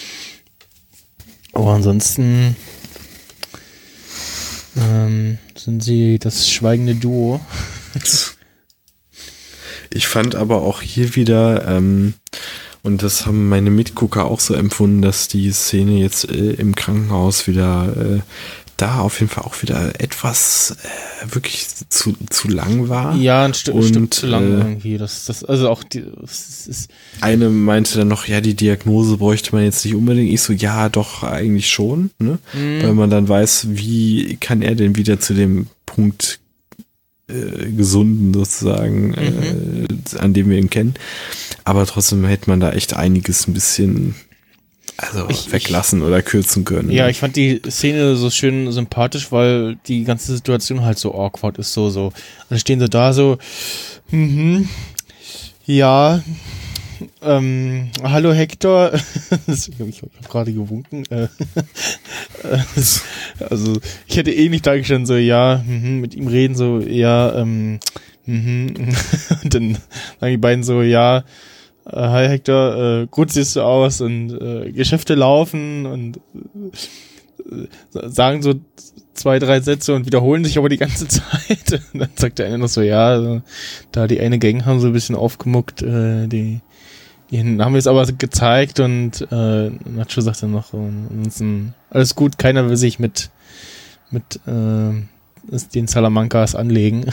S2: aber ansonsten ähm, sind sie das schweigende Duo.
S3: Ich fand aber auch hier wieder, ähm, und das haben meine Mitgucker auch so empfunden, dass die Szene jetzt äh, im Krankenhaus wieder äh, da auf jeden Fall auch wieder etwas äh, wirklich zu, zu lang war.
S2: Ja, ein, St- ein
S3: Und,
S2: Stück zu lang
S3: äh,
S2: irgendwie. Das, das, also auch die, das ist,
S3: Eine meinte dann noch, ja, die Diagnose bräuchte man jetzt nicht unbedingt. Ich so, ja, doch, eigentlich schon, ne?
S2: Mhm.
S3: Weil man dann weiß, wie kann er denn wieder zu dem Punkt äh, gesunden sozusagen,
S2: Mhm.
S3: äh, an dem wir ihn kennen. Aber trotzdem hätte man da echt einiges ein bisschen also
S2: Ich-
S3: weglassen oder kürzen können.
S2: ja, ich fand die Szene so schön sympathisch, weil die ganze Situation halt so awkward ist, so, so. Dann stehen sie da so, mhm, ja, ähm, hallo Hector, ich habe hab gerade gewunken, äh, also ich hätte eh nicht dargestellt, so, ja, mhm, mit ihm reden, so, ja, ähm, mhm, und dann sagen die beiden so, ja, äh, hi Hector, äh, gut siehst du aus und äh, Geschäfte laufen und äh, sagen so zwei, drei Sätze und wiederholen sich aber die ganze Zeit. Und dann sagt der eine noch so, ja, also, da die eine Gang haben so ein bisschen aufgemuckt, äh, die, die haben wir es aber gezeigt und äh, Nacho sagt dann noch, ähm, alles gut, keiner will sich mit mit äh, den Salamancas anlegen.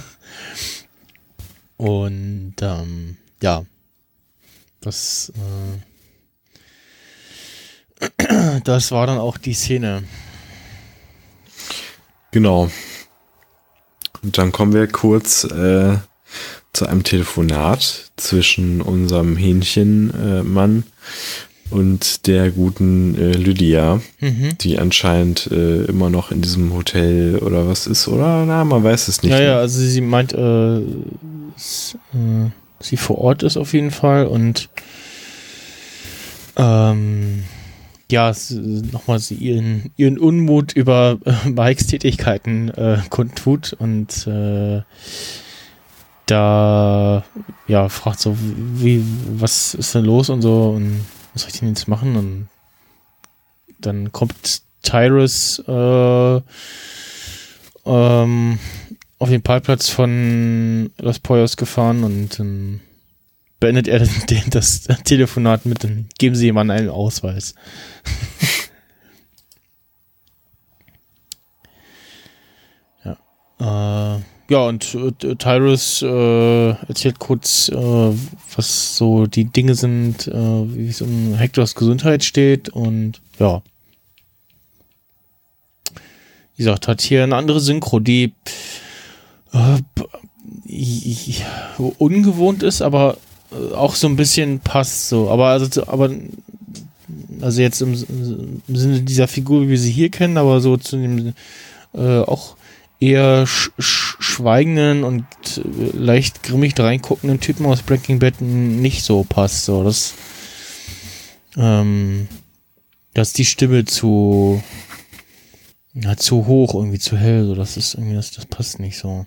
S2: Und ähm, ja, das äh, das war dann auch die Szene.
S3: Genau. Und dann kommen wir kurz äh, zu einem Telefonat zwischen unserem Hähnchenmann äh, und der guten äh, Lydia,
S2: Mhm.
S3: die anscheinend äh, immer noch in diesem Hotel oder was ist, oder? Na, man weiß es nicht.
S2: Ja,
S3: ne?
S2: ja, also sie meint, äh, s- äh, sie vor Ort ist auf jeden Fall und ähm, ja, s- nochmal sie ihren, ihren Unmut über äh, Mikes Tätigkeiten äh, kundtut und äh, da ja fragt so, wie, was ist denn los und so und was soll ich denn jetzt machen? Und dann kommt Tyrus äh, ähm, auf den Parkplatz von Los Pollos gefahren und dann beendet er den, das Telefonat mit, dann geben sie jemandem einen Ausweis. ja. Äh, ja, und äh, Tyrus äh, erzählt kurz, äh, was so die Dinge sind, äh, wie es um Hectors Gesundheit steht und ja. Wie gesagt, hat hier eine andere Synchro, die äh, b- i- i- ungewohnt ist, aber auch so ein bisschen passt so. Aber also, aber also jetzt im, im Sinne dieser Figur, wie wir sie hier kennen, aber so zu dem äh, auch eher sch sch schweigenden und äh, leicht grimmig reinguckenden Typen aus Breaking Bad nicht so passt. So, das, ähm, dass die Stimme zu ja, zu hoch, irgendwie zu hell, so, das ist irgendwie, das, das passt nicht so.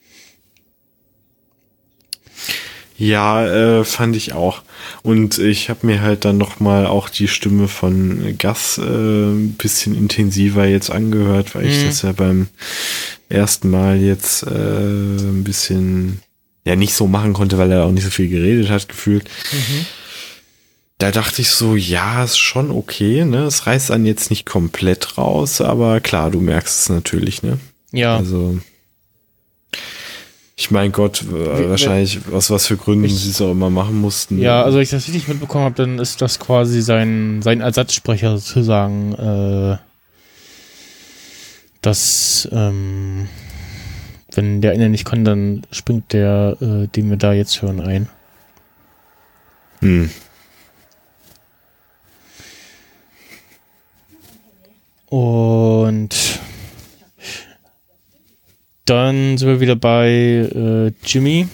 S3: Ja, äh, fand ich auch. Und ich habe mir halt dann nochmal auch die Stimme von Gus äh, ein bisschen intensiver jetzt angehört, weil ich mhm. das ja beim ersten Mal jetzt äh, ein bisschen ja nicht so machen konnte, weil er auch nicht so viel geredet hat, gefühlt. Mhm. Da dachte ich so, ja, ist schon okay, ne? Es reißt einen jetzt nicht komplett raus, aber klar, du merkst es natürlich, ne?
S2: Ja.
S3: Also ich mein Gott, Wie, wahrscheinlich aus was für Gründen sie es auch immer machen mussten.
S2: Ja, also wenn ich das richtig mitbekommen habe, dann ist das quasi sein, sein Ersatzsprecher sozusagen, äh, dass ähm, wenn der eine nicht kann, dann springt der, äh, den wir da jetzt hören, ein.
S3: Hm.
S2: Und dann sind wir wieder bei äh, Jimmy,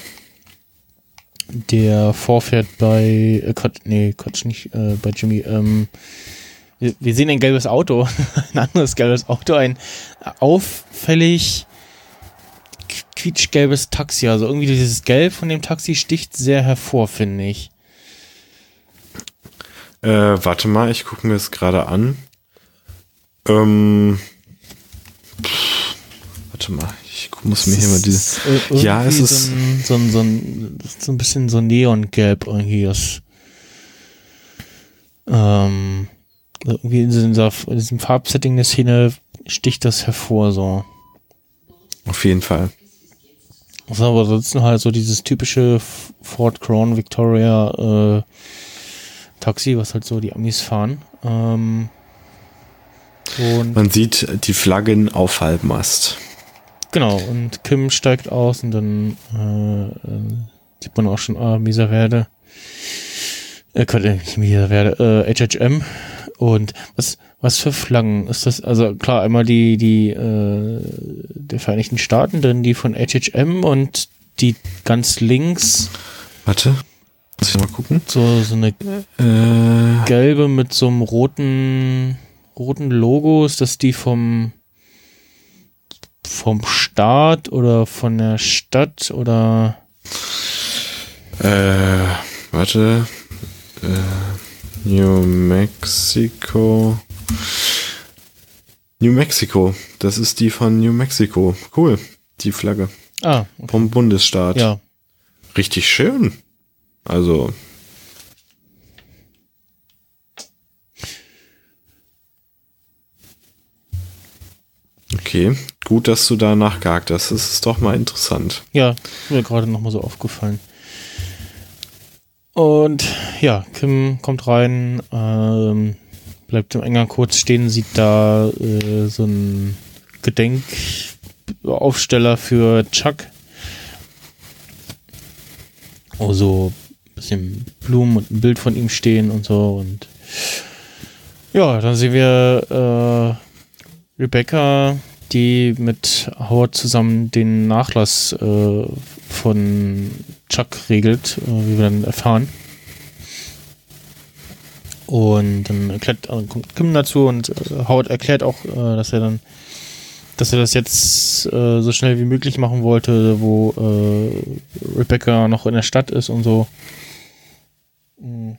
S2: der vorfährt bei, äh, Quatsch, nee, Quatsch, nicht äh, bei Jimmy. Ähm, wir, wir sehen ein gelbes Auto, ein anderes gelbes Auto, ein auffällig quietschgelbes Taxi. Also irgendwie dieses Gelb von dem Taxi sticht sehr hervor, finde ich.
S3: Äh, warte mal, ich gucke mir das gerade an. Ähm... Warte mal, ich muss mir hier mal diese.
S2: Äh, ja, es ist so ein, so ein, so ein bisschen so Neongelb irgendwie. Das, ähm, irgendwie in, dieser, in diesem Farbsetting der Szene sticht das hervor so.
S3: Auf jeden Fall.
S2: Also, aber ansonsten halt so dieses typische Ford Crown Victoria äh, Taxi, was halt so die Amis fahren. Ähm, und
S3: Man sieht die Flaggen auf Halbmast.
S2: Genau, und Kim steigt aus und dann äh, äh, sieht man auch schon, ah, Miserverde. Äh, nicht Miserverde, äh, H H M. Und was, was für Flaggen ist das? Also klar, einmal die, die äh, der Vereinigten Staaten, dann die von H H M und die ganz links.
S3: Warte, muss ich mal gucken.
S2: So, so eine äh. gelbe mit so einem roten, roten Logo. Ist das die vom vom Staat oder von der Stadt oder
S3: äh, warte äh, New Mexico New Mexico, das ist die von New Mexico. Cool, die Flagge.
S2: Ah, okay.
S3: Vom Bundesstaat.
S2: Ja.
S3: Richtig schön. Also okay, gut, dass du da nachgehakt hast. Das ist doch mal interessant.
S2: Ja, ist mir gerade nochmal so aufgefallen. Und ja, Kim kommt rein, ähm, bleibt im Eingang kurz stehen, sieht da äh, so einen Gedenkaufsteller für Chuck. Oh, so ein bisschen Blumen und ein Bild von ihm stehen und so. Und ja, dann sehen wir äh, Rebecca, die mit Howard zusammen den Nachlass äh, von Chuck regelt, äh, wie wir dann erfahren. Und dann erklärt, äh, kommt Kim dazu und äh, Howard erklärt auch, äh, dass er dann, dass er das jetzt äh, so schnell wie möglich machen wollte, wo äh, Rebecca noch in der Stadt ist und so. Mhm.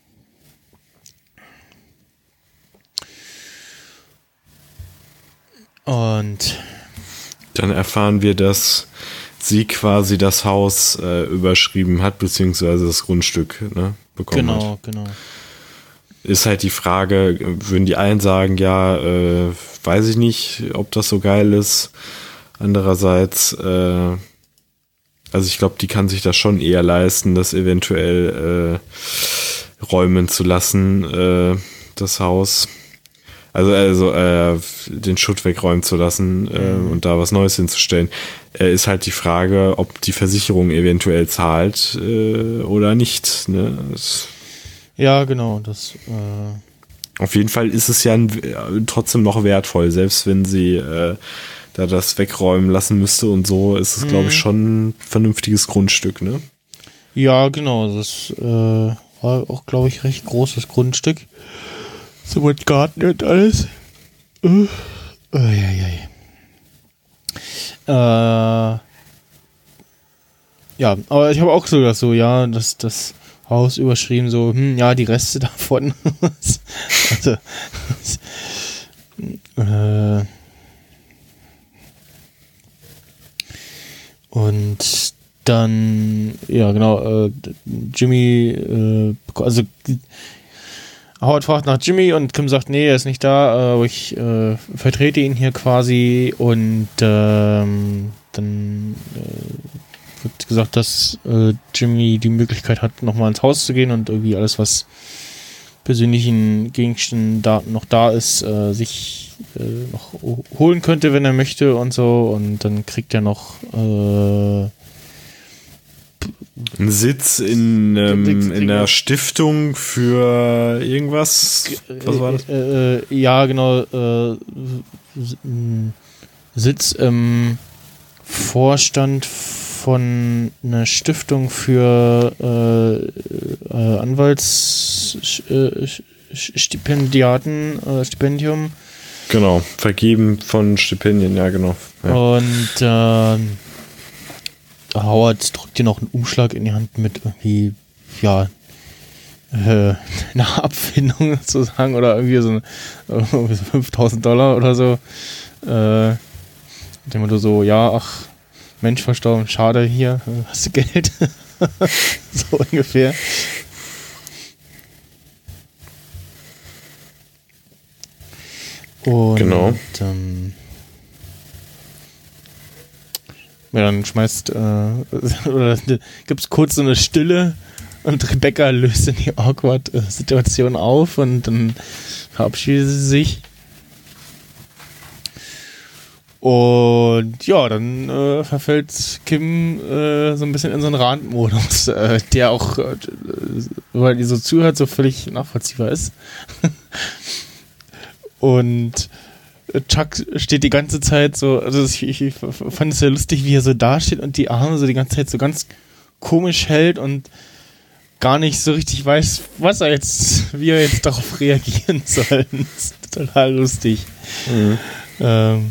S2: Und
S3: dann erfahren wir, dass sie quasi das Haus äh, überschrieben hat, beziehungsweise das Grundstück ne, bekommen
S2: genau,
S3: hat.
S2: Genau, genau.
S3: Ist halt die Frage, würden die einen sagen, ja, äh, weiß ich nicht, ob das so geil ist. Andererseits, äh, also ich glaube, die kann sich das schon eher leisten, das eventuell äh, räumen zu lassen, äh, das Haus. Also, also äh, den Schutt wegräumen zu lassen äh,
S2: Mhm.
S3: und da was Neues hinzustellen, äh, ist halt die Frage, ob die Versicherung eventuell zahlt äh, oder nicht. Ne? Das,
S2: Ja, genau. Das, äh,
S3: auf jeden Fall ist es ja ein, äh, trotzdem noch wertvoll, selbst wenn sie äh, da das wegräumen lassen müsste und so, ist es, glaube ich,
S2: Mhm.
S3: schon ein vernünftiges Grundstück, ne?
S2: ja, genau. Das äh, war auch, glaube ich, recht großes Grundstück. So mit Garten und alles. Äh, äh, ja, ja, ja. Äh, ja, aber ich habe auch so gedacht, so, ja, das, das Haus überschrieben, so, hm, ja, die Reste davon. also, das, äh, und dann, ja, genau, äh, Jimmy, äh, also Howard fragt nach Jimmy und Kim sagt, nee, er ist nicht da, äh, aber ich äh, vertrete ihn hier quasi und ähm, dann äh, wird gesagt, dass äh, Jimmy die Möglichkeit hat, nochmal ins Haus zu gehen und irgendwie alles, was persönlichen Gegenständen da noch da ist, äh, sich äh, noch holen könnte, wenn er möchte und so, und dann kriegt er noch äh,
S3: Ein Sitz in, ähm, in einer Stiftung für irgendwas. Was war das?
S2: Äh, äh, ja, genau. Äh, S- m, Sitz im Vorstand von einer Stiftung für äh, äh, Anwaltsstipendiaten, äh, Stipendium.
S3: Genau, vergeben von Stipendien, ja, genau. Ja.
S2: Und ähm, Howard drückt dir noch einen Umschlag in die Hand mit irgendwie, ja, äh, einer Abfindung sozusagen oder irgendwie so eine, fünftausend Dollar oder so. Äh, dem du so, ja, ach, Mensch verstorben, schade, hier, äh, hast du Geld? so ungefähr. Und
S3: Genau.
S2: ähm, ja, dann schmeißt, äh, oder gibt es kurz so eine Stille und Rebecca löst in die awkward äh, Situation auf und dann verabschiedet sie sich. Und ja, dann äh, verfällt Kim äh, so ein bisschen in so einen Randmodus, äh, der auch, äh, weil die so zuhört, so völlig nachvollziehbar ist. Und Chuck steht die ganze Zeit so, also ich, ich fand es sehr lustig, wie er so dasteht und die Arme so die ganze Zeit so ganz komisch hält und gar nicht so richtig weiß, was er jetzt, wie er jetzt darauf reagieren soll. Das ist total lustig.
S3: Mhm.
S2: Ähm,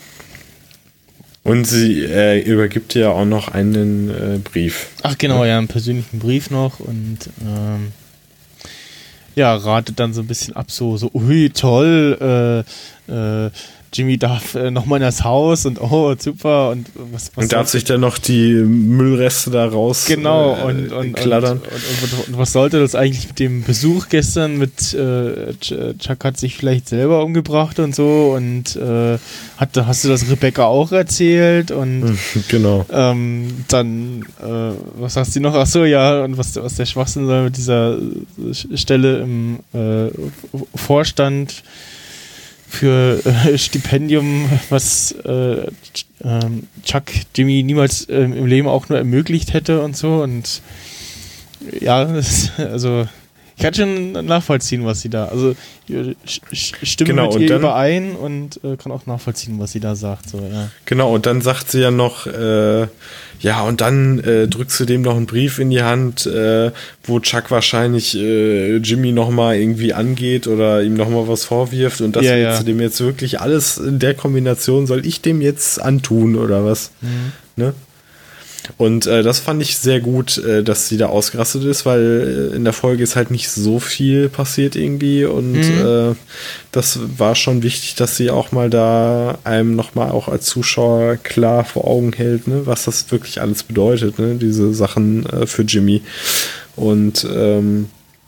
S3: Und sie äh, übergibt ja auch noch einen äh, Brief.
S2: ach genau, ja, einen persönlichen Brief noch und ähm, ja, ratet dann so ein bisschen ab, so, so, ui, toll, äh, äh, Jimmy darf äh, nochmal in das Haus und oh, super und was, was
S3: Und darf sich dann noch die Müllreste da raus
S2: genau
S3: äh,
S2: und, und,
S3: kladdern.
S2: und, und, und, und was sollte das eigentlich mit dem Besuch gestern mit äh, Chuck hat sich vielleicht selber umgebracht und so und äh, hat, hast du das Rebecca auch erzählt und
S3: Genau.
S2: ähm, dann äh, was sagst du noch? Ach so, ja, und was, was der Schwachsinn soll mit dieser Stelle im äh, Vorstand für äh, Stipendium, was äh, ähm, Chuck Jimmy niemals äh, im Leben auch nur ermöglicht hätte und so. Und ja, das, also ich kann schon nachvollziehen, was sie da, also ich stimme
S3: Genau,
S2: mit
S3: und
S2: ihr
S3: dann-
S2: überein und äh, kann auch nachvollziehen, was sie da sagt. So, ja.
S3: Genau, und dann sagt sie ja noch, äh, ja, und dann äh, drückst du dem noch einen Brief in die Hand, äh, wo Chuck wahrscheinlich äh, Jimmy nochmal irgendwie angeht oder ihm nochmal was vorwirft und das
S2: Ja,
S3: willst
S2: ja.
S3: du dem jetzt wirklich alles in der Kombination, soll ich dem jetzt antun oder was? Ne? Und äh, das fand ich sehr gut, äh, dass sie da ausgerastet ist, weil äh, in der Folge ist halt nicht so viel passiert irgendwie und
S2: Mhm.
S3: äh, das war schon wichtig, dass sie auch mal da einem nochmal auch als Zuschauer klar vor Augen hält, ne, was das wirklich alles bedeutet, ne, diese Sachen äh, für Jimmy. Und ähm,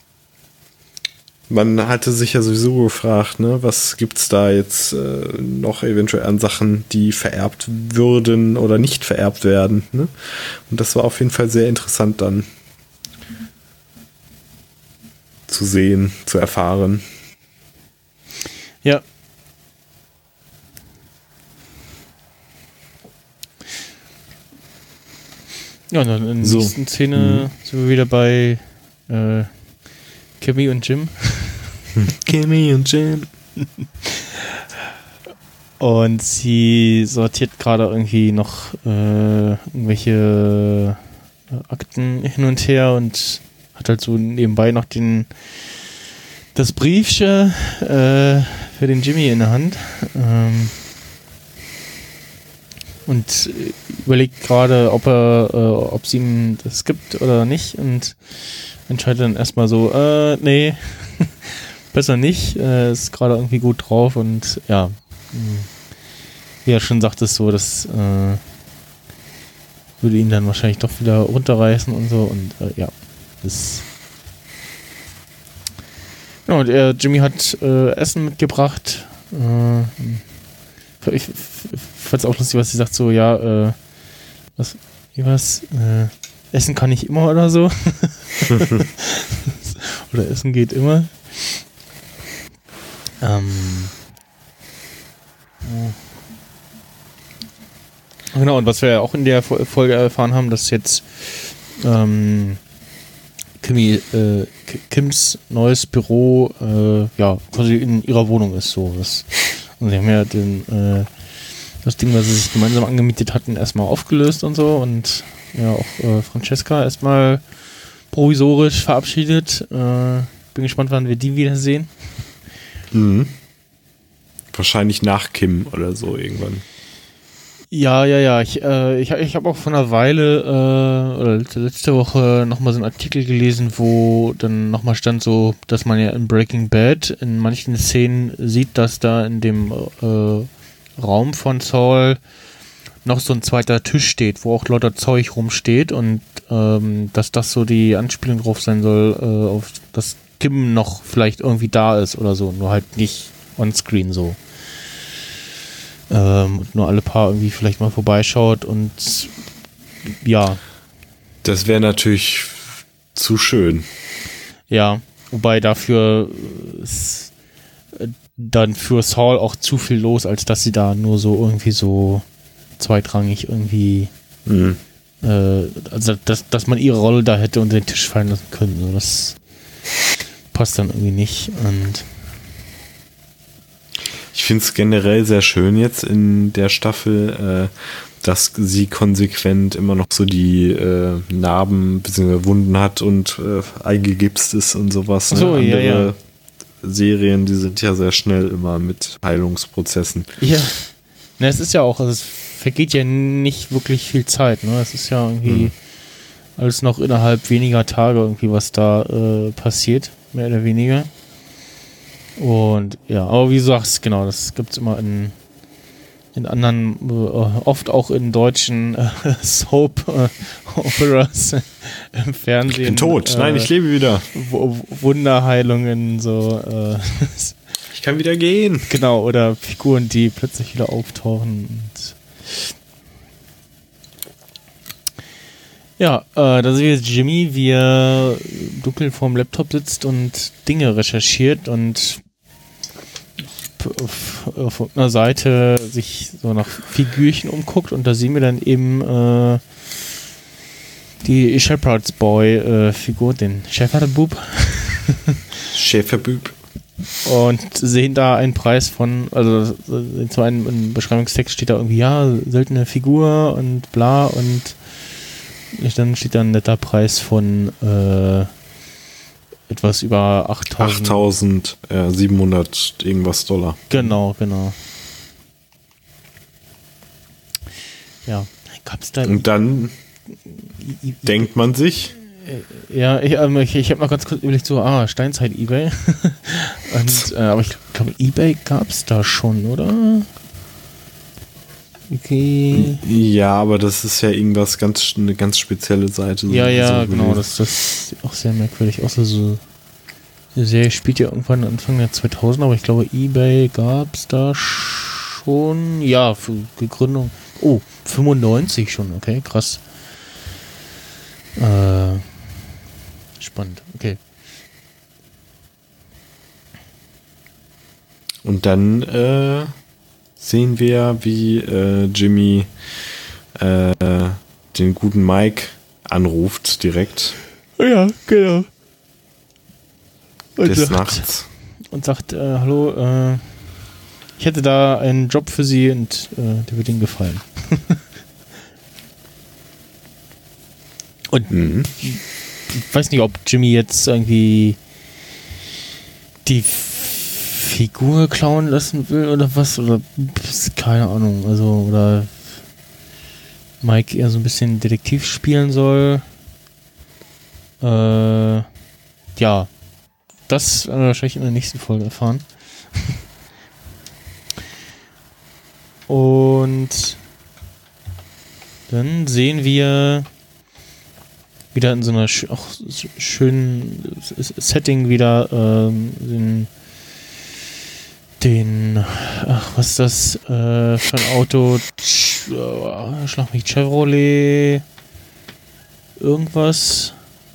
S3: man hatte sich ja sowieso gefragt, ne, was gibt's da jetzt äh, noch eventuell an Sachen, die vererbt würden oder nicht vererbt werden, ne? Und das war auf jeden Fall sehr interessant dann zu sehen, zu erfahren.
S2: Ja. Ja, und dann in der
S3: So.
S2: nächsten Szene
S3: Mhm.
S2: sind wir wieder bei äh, Kimmy und Jim.
S3: Kimmy und Jim.
S2: Und sie sortiert gerade irgendwie noch äh, irgendwelche äh, Akten hin und her und hat halt so nebenbei noch den das Briefchen äh, für den Jimmy in der Hand. Ähm, und überlegt gerade, ob er, äh, ob sie ihm das gibt oder nicht und entscheidet dann erstmal so, äh, nee, besser nicht, äh, ist gerade irgendwie gut drauf und ja, mh, wie er schon sagt, ist so, das äh, würde ihn dann wahrscheinlich doch wieder runterreißen und so und äh, ja, das ja, und er, Jimmy hat äh, Essen mitgebracht. Äh, ich fand es auch lustig, was sie sagt, so, ja, äh, was, wie was, äh, Essen kann ich immer oder so. Oder Essen geht immer. Ähm, ja. Genau, und was wir ja auch in der Folge erfahren haben, dass jetzt ähm, Kimmy, äh, Kims neues Büro äh, ja, quasi in ihrer Wohnung ist. So. Das, und sie haben ja den, äh, das Ding, was sie sich gemeinsam angemietet hatten, erstmal aufgelöst und so. Und ja, auch äh, Francesca erstmal provisorisch verabschiedet. Äh, bin gespannt, wann wir die wiedersehen.
S3: Mhm. Wahrscheinlich nach Kim oder so irgendwann.
S2: Ja, ja, ja. Ich, äh, ich, ich habe auch vor einer Weile, äh, oder letzte Woche nochmal so einen Artikel gelesen, wo dann nochmal stand so, dass man ja in Breaking Bad in manchen Szenen sieht, dass da in dem äh, Raum von Saul noch so ein zweiter Tisch steht, wo auch lauter Zeug rumsteht und ähm, dass das so die Anspielung drauf sein soll, äh, auf dass Kim noch vielleicht irgendwie da ist oder so, nur halt nicht on-screen so. Ähm, und nur alle paar irgendwie vielleicht mal vorbeischaut und ja.
S3: Das wäre natürlich zu schön.
S2: Ja, wobei dafür ist äh, dann für Saul auch zu viel los, als dass sie da nur so irgendwie so zweitrangig irgendwie
S3: Mhm.
S2: äh, also dass, dass man ihre Rolle da hätte unter den Tisch fallen lassen können. So, das passt dann irgendwie nicht und
S3: Ich finde es generell sehr schön jetzt in der Staffel, äh, dass sie konsequent immer noch so die äh, Narben bzw. Wunden hat und äh, eingegipst ist und sowas. Ne?
S2: So, ja,
S3: Andere
S2: ja.
S3: Serien, die sind ja sehr schnell immer mit Heilungsprozessen.
S2: ja. Na, es ist ja auch, also es vergeht ja nicht wirklich viel Zeit, ne? Es ist ja irgendwie
S3: Mhm.
S2: alles noch innerhalb weniger Tage irgendwie, was da äh, passiert, mehr oder weniger. Und ja, aber wie du sagst, genau, das gibt's immer in, in anderen, äh, oft auch in deutschen äh, Soap-Operas äh, im Fernsehen.
S3: Ich bin tot.
S2: Äh,
S3: Nein, ich lebe wieder.
S2: W- Wunderheilungen, so, äh,
S3: Ich kann wieder gehen.
S2: genau, oder Figuren, die plötzlich wieder auftauchen. Und ja, äh, da sehen wir jetzt Jimmy, wie er dunkel vorm Laptop sitzt und Dinge recherchiert und auf, auf einer Seite sich so nach Figürchen umguckt und da sehen wir dann eben äh, die Shepherd's Boy äh, Figur, den Shepherdbub
S3: Schäferbüb.
S2: und sehen da einen Preis von, also zu einem im Beschreibungstext steht da irgendwie, ja, seltene Figur und bla und dann steht da ein netter Preis von äh, etwas über achttausend.
S3: achttausend, äh, siebenhundert irgendwas Dollar.
S2: Genau, genau. Ja, gab's da...
S3: Und dann
S2: I- I-
S3: denkt man sich,
S2: Ja, ich, ähm, ich, ich habe noch ganz kurz überlegt, so, ah, Steinzeit-Ebay. Und, äh, aber ich glaube, Ebay gab's da schon, oder? Okay.
S3: ja, aber das ist ja irgendwas ganz, eine ganz spezielle Seite.
S2: Ja, ja,
S3: so
S2: genau,
S3: gewesen.
S2: das, das ist auch sehr merkwürdig. Außer so, die Serie spielt ja irgendwann Anfang der zweitausender, aber ich glaube, Ebay gab's da schon. Ja, für Gegründung. Oh, fünfundneunzig schon, okay, krass. Äh, spannend, okay.
S3: Und dann äh, sehen wir, wie äh, Jimmy äh, den guten Mike anruft direkt.
S2: Ja, genau. Und
S3: Des
S2: sagt,
S3: Nachts.
S2: Und sagt, äh, hallo, äh, ich hätte da einen Job für Sie und äh, der wird Ihnen gefallen. Und
S3: Mhm.
S2: ich weiß nicht, ob Jimmy jetzt irgendwie die Figur klauen lassen will oder was, oder keine Ahnung, also, oder Mike eher so ein bisschen Detektiv spielen soll. Äh, ja, das werden wir wahrscheinlich in der nächsten Folge erfahren. Und dann sehen wir wieder in so einer sch- auch sch- schönen Setting wieder ähm, den, den, ach, was ist das äh, für ein Auto? Sch- äh, Schlag mich, Chevrolet irgendwas.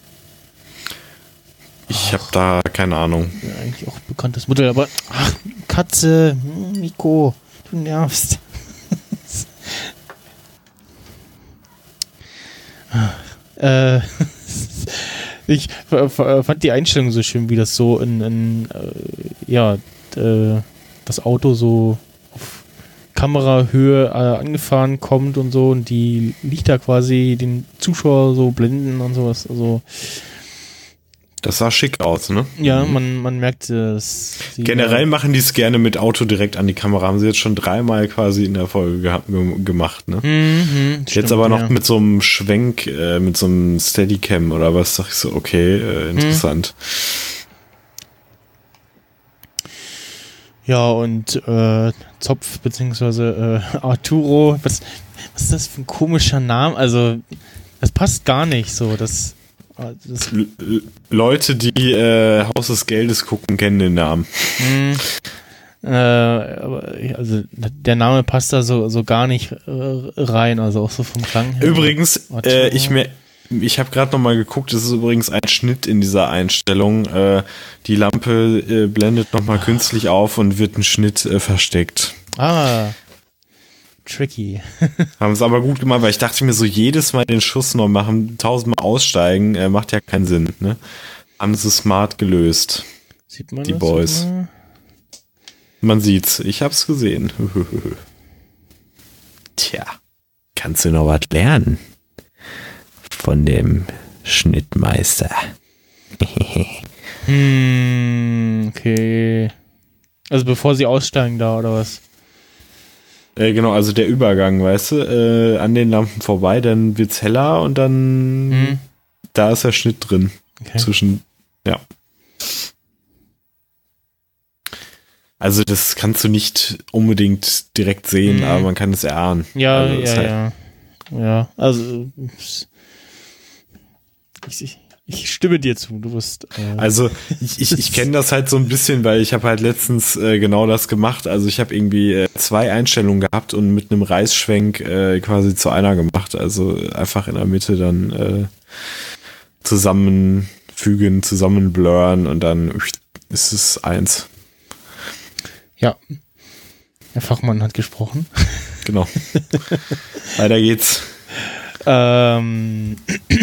S3: Ich habe da keine Ahnung.
S2: Ja, eigentlich auch bekanntes Modell, aber ach, Katze, hm, Nico, du nervst. äh, ich f- f- fand die Einstellung so schön, wie das so in, in äh, ja, äh, das Auto so auf Kamerahöhe äh, angefahren kommt und so, und die Lichter quasi den Zuschauer so blenden und sowas. Also
S3: Das sah schick aus, ne?
S2: ja, man, man merkt, dass sie
S3: Generell machen die es gerne mit Auto direkt an die Kamera. Haben sie jetzt schon dreimal quasi in der Folge geha- ge- gemacht, ne?
S2: Mhm,
S3: Jetzt
S2: stimmt,
S3: aber noch
S2: ja.
S3: mit so einem Schwenk, äh, mit so einem Steadicam oder was, sag ich so, okay, äh, interessant.
S2: Ja, und äh, Zopf beziehungsweise äh, Arturo, was, was ist das für ein komischer Name? Also, das passt gar nicht so. Das, das
S3: L- L- Leute, die äh, Haus des Geldes gucken, kennen den Namen.
S2: mh, äh, aber, also der Name passt da so, so gar nicht äh, rein, also auch so vom Klang her.
S3: Übrigens,
S2: Arturo.
S3: äh, ich mir Ich habe gerade noch mal geguckt, es ist übrigens ein Schnitt in dieser Einstellung. Äh, die Lampe äh, blendet noch mal künstlich auf und wird ein Schnitt äh, versteckt.
S2: Ah, tricky.
S3: Haben es aber gut gemacht, weil ich dachte mir so, jedes Mal den Schuss noch machen, tausendmal aussteigen, äh, macht ja keinen Sinn. Ne? Haben sie smart gelöst.
S2: Sieht man
S3: Die
S2: das?
S3: Boys.
S2: Mal?
S3: Man sieht's, ich hab's gesehen. Tja, kannst du noch was lernen? Von dem Schnittmeister.
S2: Hm, okay. Also bevor sie aussteigen da, oder was?
S3: Äh, genau, also der Übergang, weißt du, äh, an den Lampen vorbei, dann wird's heller und dann
S2: Hm.
S3: da ist der Schnitt drin.
S2: Okay.
S3: Zwischen, ja. Also das kannst du nicht unbedingt direkt sehen,
S2: Mhm.
S3: aber man kann es erahnen.
S2: Ja,
S3: also
S2: ja,
S3: ist halt,
S2: ja. Ja, also ich, ich, ich stimme dir zu, du wirst. Äh,
S3: Also ich, ich, ich kenne das halt so ein bisschen, weil ich habe halt letztens äh, genau das gemacht. Also ich habe irgendwie äh, zwei Einstellungen gehabt und mit einem Reißschwenk äh, quasi zu einer gemacht. Also einfach in der Mitte dann äh, zusammenfügen, zusammenblurren und dann ist es eins.
S2: ja. Der Fachmann hat gesprochen.
S3: Genau. Weiter geht's.
S2: Ähm,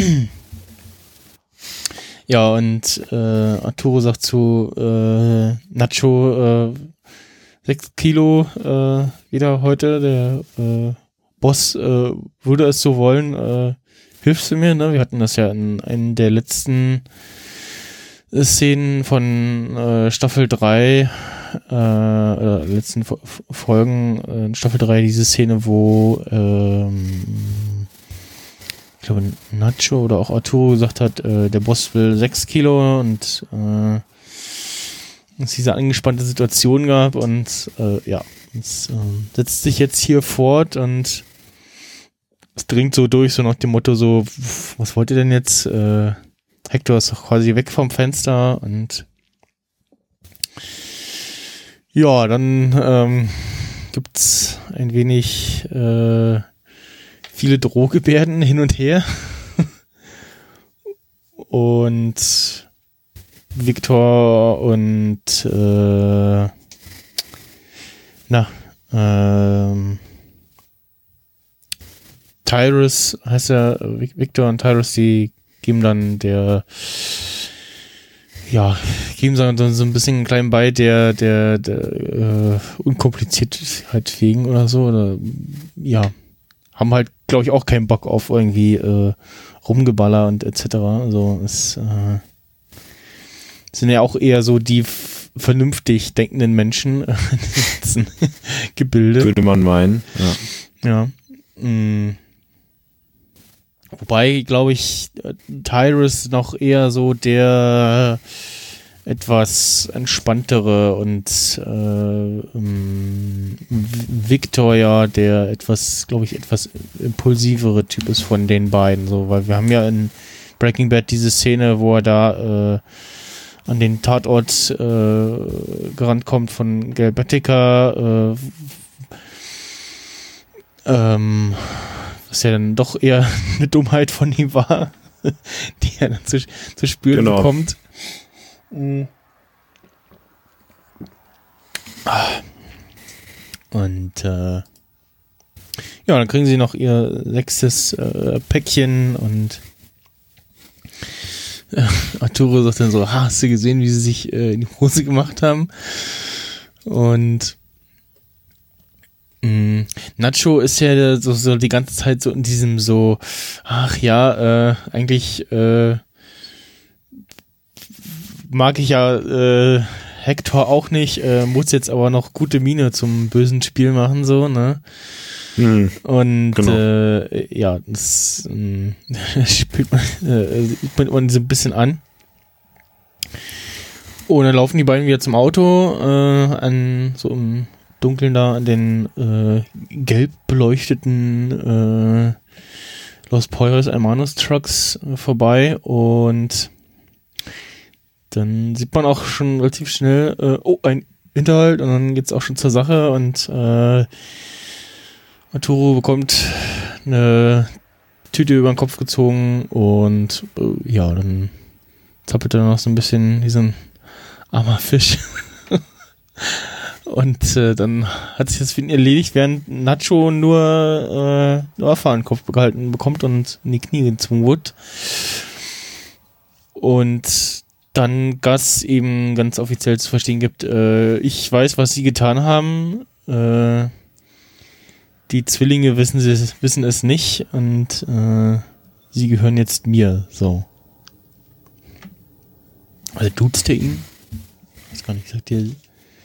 S2: ja, und äh, Arturo sagt zu äh, Nacho, äh, sechs Kilo äh, wieder heute. Der äh, Boss äh, würde es so wollen. Äh, hilfst du mir? Ne? Wir hatten das ja in einer der letzten Szenen von äh, Staffel drei, äh, oder letzten Fo- Folgen äh, in Staffel drei, diese Szene, wo ähm, ich glaube Nacho oder auch Arturo gesagt hat, äh, der Boss will sechs Kilo und äh, es diese angespannte Situation gab und äh, ja, es äh, setzt sich jetzt hier fort und es dringt so durch, so nach dem Motto so, was wollt ihr denn jetzt? Äh, Hector ist doch quasi weg vom Fenster und ja, dann ähm, gibt's ein wenig äh, viele Drohgebärden hin und her und Victor und äh, na, ähm, Tyrus heißt ja, Victor und Tyrus, die geben dann der, ja, geben so, so ein bisschen einen kleinen bei der, der, der äh, Unkompliziertheit wegen oder so, oder, ja, haben halt, glaube ich, auch keinen Bock auf irgendwie äh, Rumgeballer und et cetera. Also es äh, sind ja auch eher so die f- vernünftig denkenden Menschen in diesem Gebilde.
S3: Würde man meinen, ja.
S2: Ja. Mh. Wobei, glaube ich, Tyrus noch eher so der etwas entspanntere und äh, ähm, Victor ja der etwas, glaube ich, etwas impulsivere Typ ist von den beiden. So, weil wir haben ja in Breaking Bad diese Szene, wo er da äh, an den Tatort äh, gerannt kommt von Gail Batica, äh, ähm, was ja dann doch eher eine Dummheit von ihm war, die er dann zu, zu spüren
S3: Genau.
S2: bekommt. Mhm. Und äh, ja, dann kriegen sie noch ihr sechstes äh, Päckchen und äh, Arturo sagt dann so, ha, hast du gesehen, wie sie sich äh, in die Hose gemacht haben? Und mh, Nacho ist ja so, so die ganze Zeit so in diesem so, ach ja, äh, eigentlich äh, mag ich ja äh, Hector auch nicht, äh, muss jetzt aber noch gute Miene zum bösen Spiel machen, so, ne?
S3: Hm,
S2: Und
S3: genau.
S2: äh, ja, das äh, spielt man, äh, spielt man so ein bisschen an. Und dann laufen die beiden wieder zum Auto, äh, an so im Dunkeln da an den äh, gelb beleuchteten äh, Los Pollos Hermanos Trucks äh, vorbei und dann sieht man auch schon relativ schnell, äh, oh, ein Hinterhalt und dann geht's auch schon zur Sache und äh, Arturo bekommt eine Tüte über den Kopf gezogen und äh, ja, dann zappelt er noch so ein bisschen wie so ein armer Fisch. Und äh, dann hat sich das für ihn erledigt, während Nacho nur äh, nur Affe an den Kopf gehalten bekommt und in die Knie gezwungen wird. Und dann Gus eben ganz offiziell zu verstehen gibt, äh, ich weiß, was sie getan haben. Äh, die Zwillinge wissen, sie, wissen es nicht und äh, sie gehören jetzt mir. So. Also duzt er ihn? Ich weiß gar nicht, sagt ihr...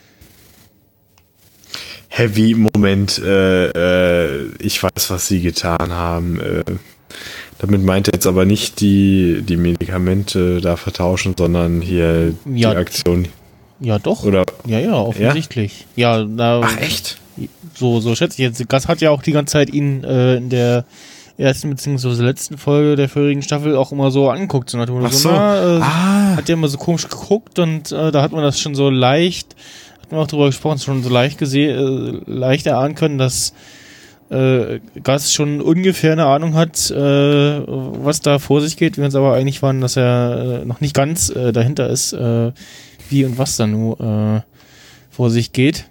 S3: Heavy Moment, äh, äh, ich weiß, was sie getan haben. Äh, damit meint er jetzt aber nicht die, die Medikamente da vertauschen, sondern hier
S2: Ja.
S3: die Aktion.
S2: Ja, doch.
S3: Oder?
S2: Ja, ja, offensichtlich. Ja, ja da,
S3: Ach, echt?
S2: so, so schätze ich jetzt. Gus hat ja auch die ganze Zeit ihn äh, in der ersten bzw. letzten Folge der vorherigen Staffel auch immer so angeguckt. So,
S3: Ach so.
S2: Na, äh,
S3: ah.
S2: hat der immer so komisch geguckt und äh, da hat man das schon so leicht, hat man auch drüber gesprochen, schon so leicht gesehen, äh, leicht erahnen können, dass äh, Gus schon ungefähr eine Ahnung hat, äh, was da vor sich geht. Wir uns aber einig waren, dass er äh, noch nicht ganz äh, dahinter ist, äh, wie und was da nur äh, vor sich geht.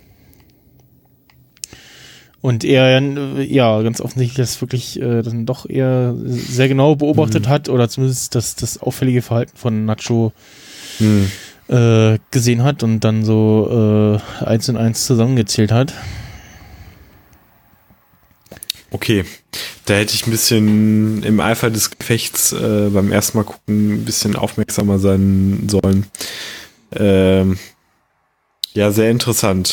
S2: Und er ja ganz offensichtlich das wirklich äh, dann doch eher sehr genau beobachtet mhm. hat oder zumindest das, das auffällige Verhalten von Nacho mhm. äh, gesehen hat und dann so äh, eins und eins zusammengezählt hat.
S3: Okay, da hätte ich ein bisschen im Eifer des Gefechts äh, beim ersten Mal gucken ein bisschen aufmerksamer sein sollen. Ähm, ja, sehr interessant.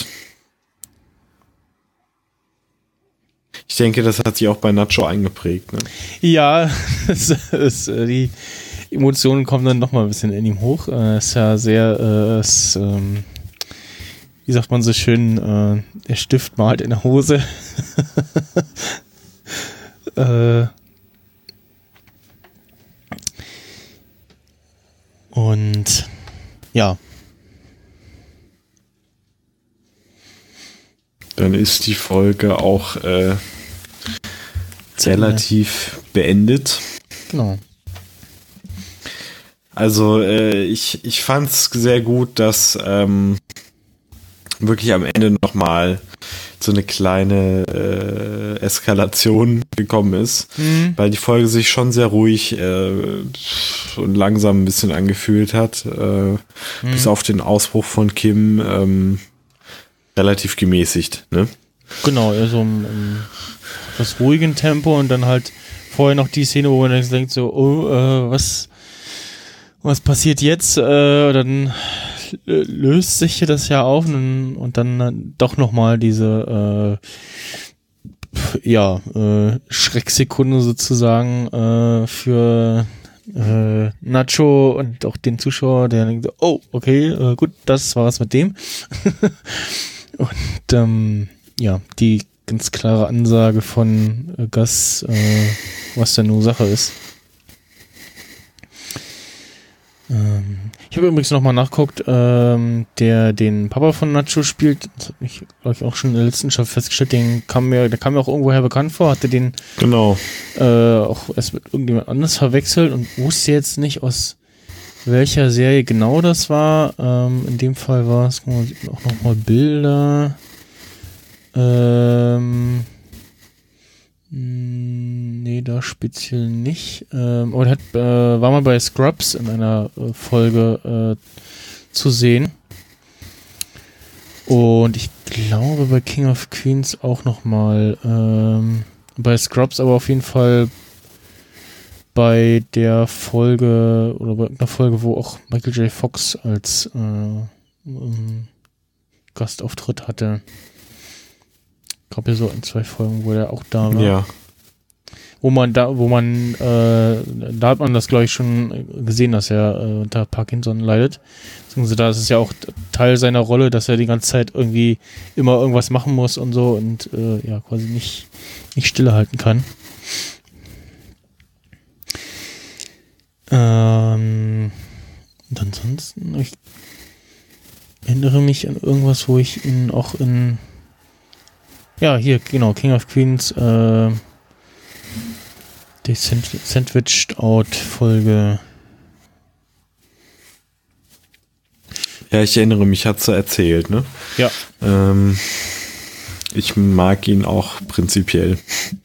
S3: Ich denke, das hat sich auch bei Nacho eingeprägt. Ne?
S2: Ja, es, es, die Emotionen kommen dann noch mal ein bisschen in ihm hoch. Es ist ja sehr, äh, es, ähm, wie sagt man so schön, äh, der Stift malt in der Hose. äh, und ja.
S3: Dann ist die Folge auch äh, relativ beendet.
S2: Genau.
S3: Also äh, ich, ich fand es sehr gut, dass ähm, wirklich am Ende nochmal so eine kleine äh, Eskalation gekommen ist,
S2: Mhm.
S3: weil die Folge sich schon sehr ruhig äh, und langsam ein bisschen angefühlt hat, äh,
S2: Mhm.
S3: bis auf den Ausbruch von Kim ähm, relativ gemäßigt, ne?
S2: Genau, eher so im, im etwas ruhigen Tempo und dann halt vorher noch die Szene, wo man dann denkt so, oh, äh, was, was passiert jetzt? Äh, dann äh, löst sich das ja auf und, und dann äh, doch nochmal diese äh, pf, ja, äh, Schrecksekunde sozusagen äh, für äh, Nacho und auch den Zuschauer, der denkt so, oh, okay, äh, gut, das war was mit dem. Und ähm, ja, die ganz klare Ansage von äh, Gus, äh, was denn nur Sache ist. Ähm, ich habe übrigens nochmal nachgeguckt, ähm, der den Papa von Nacho spielt, das habe ich, glaube ich, auch schon in der letzten Staffel festgestellt, den kam mir, der kam mir auch irgendwoher bekannt vor, hatte den
S3: Genau.
S2: äh, auch erst mit irgendjemand anders verwechselt und wusste jetzt nicht, aus welcher Serie genau das war. Ähm, in dem Fall war es, man sieht auch nochmal Bilder. Ähm, mh, nee, da speziell nicht. Ähm, aber er hat, äh, war mal bei Scrubs in einer äh, Folge äh, zu sehen. Und ich glaube bei King of Queens auch nochmal. Ähm, bei Scrubs aber auf jeden Fall bei der Folge oder bei einer Folge, wo auch Michael J. Fox als äh, ähm, Gastauftritt hatte. Ich glaube ja so in zwei Folgen, wo er auch da war.
S3: Ja.
S2: Wo man da, wo man, äh, da hat man das glaube ich schon gesehen, dass er äh, unter Parkinson leidet. Beziehungsweise da ist es ja auch Teil seiner Rolle, dass er die ganze Zeit irgendwie immer irgendwas machen muss und so und äh, ja quasi nicht, nicht stillehalten kann. Ähm, und ansonsten, ich erinnere mich an irgendwas, wo ich ihn auch in ja, hier, genau, King of Queens äh, die Sand- Sandwiched Out Folge.
S3: Ja, ich erinnere mich, hat's so erzählt, ne?
S2: Ja.
S3: Ähm, ich mag ihn auch prinzipiell.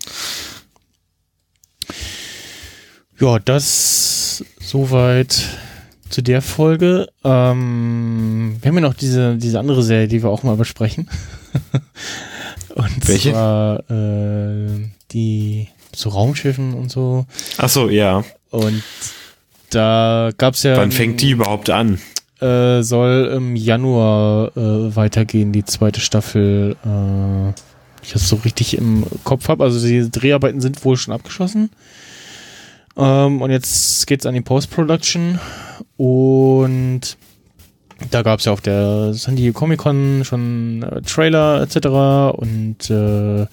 S2: Ja, das soweit zu der Folge. Ähm, wir haben ja noch diese, diese andere Serie, die wir auch mal besprechen. Und
S3: Welche?
S2: zwar äh, die zu Raumschiffen und so.
S3: Ach so, ja.
S2: Und da gab's ja...
S3: Wann fängt die überhaupt an?
S2: Äh, soll im Januar äh, weitergehen, die zweite Staffel. Äh, ich das so richtig im Kopf habe. Also die Dreharbeiten sind wohl schon abgeschlossen. Ähm, und jetzt geht's an die Post-Production. Und da gab's ja auf der San Diego Comic-Con schon äh, Trailer et cetera. Und äh,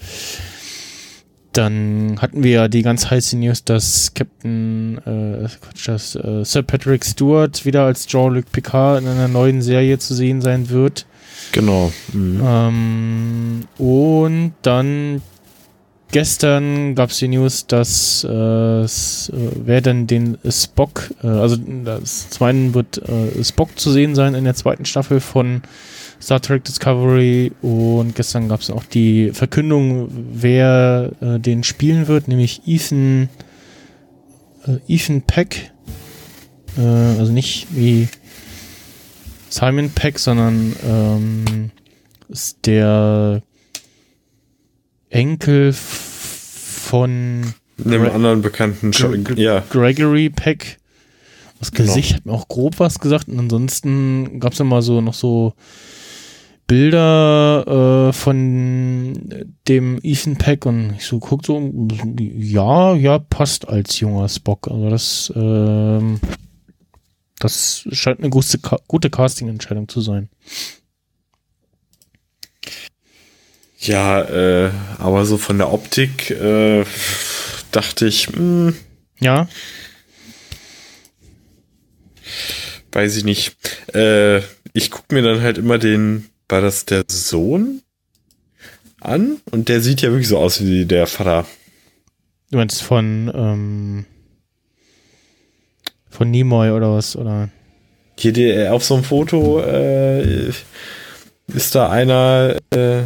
S2: dann hatten wir ja die ganz heiße News, dass Captain, äh, Quatsch, dass äh, Sir Patrick Stewart wieder als Jean-Luc Picard in einer neuen Serie zu sehen sein wird.
S3: Genau. Mhm.
S2: Ähm, und dann gestern gab es die News, dass äh, s- äh, wer denn den Spock, äh, also das, zum einen wird äh, Spock zu sehen sein in der zweiten Staffel von Star Trek Discovery und gestern gab es auch die Verkündung, wer äh, den spielen wird, nämlich Ethan äh, Ethan Peck, äh, also nicht wie Simon Peck, sondern ähm, ist der Enkel f- von
S3: Einem
S2: Gre-
S3: anderen bekannten Show.
S2: Gre-
S3: Ja.
S2: Gregory Peck. Das
S3: Genau.
S2: Gesicht hat mir auch grob was gesagt und ansonsten gab es ja mal so noch so Bilder äh, von dem Ethan Peck und ich so guck so, ja, ja, passt als junger Spock. Also das, ähm, das scheint eine gute, gute Casting-Entscheidung zu sein.
S3: Ja, äh, aber so von der Optik äh, dachte ich, mh,
S2: Ja,
S3: weiß ich nicht. Äh, ich gucke mir dann halt immer den, war das der Sohn an? Und der sieht ja wirklich so aus wie der Vater.
S2: du meinst von ähm, von Nimoy oder was, oder?
S3: Hier der, auf so einem Foto, äh, ist da einer, äh,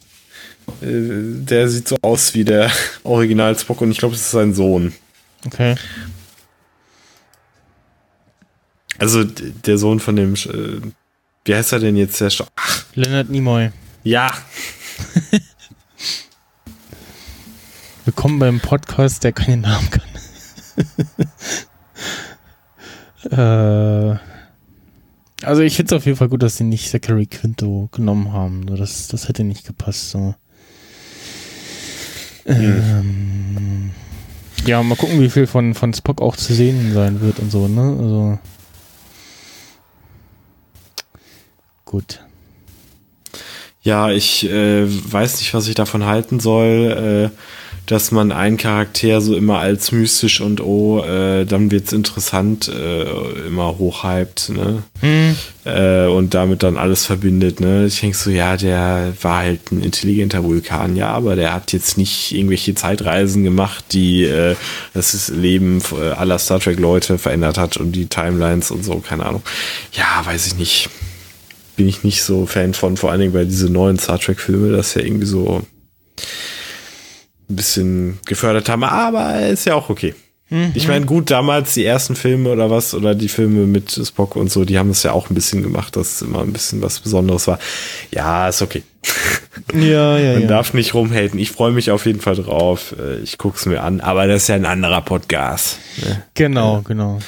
S3: der sieht so aus wie der Original Spock und ich glaube, das ist sein Sohn.
S2: Okay.
S3: Also der Sohn von dem, äh, wie heißt er denn jetzt? Der Ach.
S2: Leonard Nimoy.
S3: Ja.
S2: Willkommen beim Podcast, der keinen Namen kann. äh, also ich finde es auf jeden Fall gut, dass sie nicht Zachary Quinto genommen haben. Das, das hätte nicht gepasst. So. Ähm, ja, mal gucken, wie viel von, von Spock auch zu sehen sein wird und so, ne? Also gut.
S3: Ja, ich äh, weiß nicht, was ich davon halten soll, äh, dass man einen Charakter so immer als mystisch und oh, äh, dann wird's interessant äh, immer hochhypt, ne? Mhm. Äh, und damit dann alles verbindet, ne? Ich denke so, ja, der war halt ein intelligenter Vulkan, ja, aber der hat jetzt nicht irgendwelche Zeitreisen gemacht, die äh, das Leben aller Star Trek-Leute verändert hat und die Timelines und so, keine Ahnung. Ja, weiß ich nicht. Bin ich nicht so Fan von, vor allen Dingen bei diese neuen Star Trek-Filme, das ja irgendwie so ein bisschen gefördert haben, aber ist ja auch okay. Mhm. Ich meine, gut, damals die ersten Filme oder was, oder die Filme mit Spock und so, die haben es ja auch ein bisschen gemacht, dass es immer ein bisschen was Besonderes war. Ja, ist okay.
S2: Ja, ja,
S3: Man
S2: ja.
S3: darf nicht rumhaten. Ich freue mich auf jeden Fall drauf. Ich gucke es mir an, aber das ist ja ein anderer Podcast. Ne?
S2: Genau,
S3: ja.
S2: genau.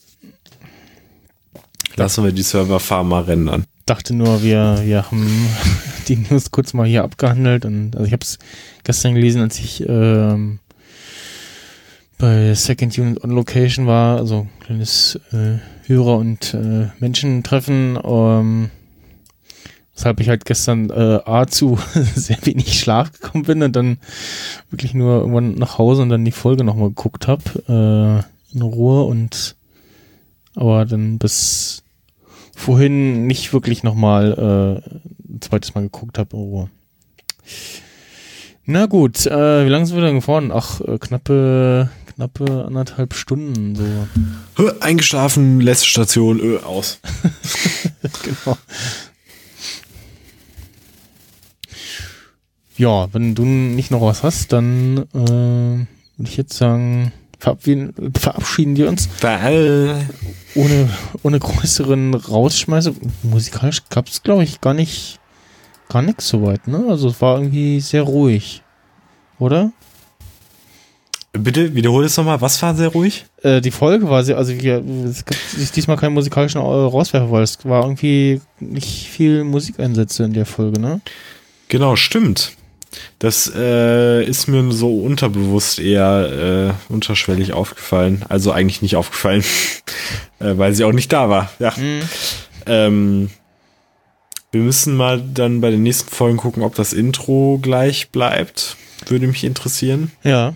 S3: Lassen wir die Serverfarm mal rendern.
S2: Dachte nur, wir, wir haben die News kurz mal hier abgehandelt und also ich habe es gestern gelesen, als ich ähm, bei Second Unit on Location war, also ein kleines äh, Hörer- und äh, Menschentreffen, ähm, weshalb ich halt gestern äh, A zu sehr wenig Schlaf gekommen bin und dann wirklich nur irgendwann nach Hause und dann die Folge nochmal geguckt habe, äh, in Ruhe und aber dann bis vorhin nicht wirklich nochmal äh, ein zweites Mal geguckt habe in Ruhe. Na gut, äh, wie lange sind wir denn gefahren? Ach, äh, knappe, knappe anderthalb Stunden. So.
S3: Eingeschlafen, letzte Station, öh, aus.
S2: Genau. Ja, wenn du nicht noch was hast, dann äh, würde ich jetzt sagen, verabschieden, verabschieden wir uns. Ohne, ohne größeren Rausschmeißer. Musikalisch gab es, glaube ich, gar nicht, gar nichts soweit, ne? Also es war irgendwie sehr ruhig. Oder?
S3: Bitte, wiederhole es nochmal. Was war sehr ruhig?
S2: Äh, die Folge war sehr, also wir, es gibt diesmal keinen musikalischen Rauswerfer, weil es war irgendwie nicht viel Musikeinsätze in der Folge, ne?
S3: Genau, stimmt. Das äh, ist mir so unterbewusst eher äh, unterschwellig aufgefallen. Also eigentlich nicht aufgefallen, äh, weil sie auch nicht da war. Ja. Mhm. Ähm, wir müssen mal dann bei den nächsten Folgen gucken, ob das Intro gleich bleibt. Würde mich interessieren.
S2: Ja.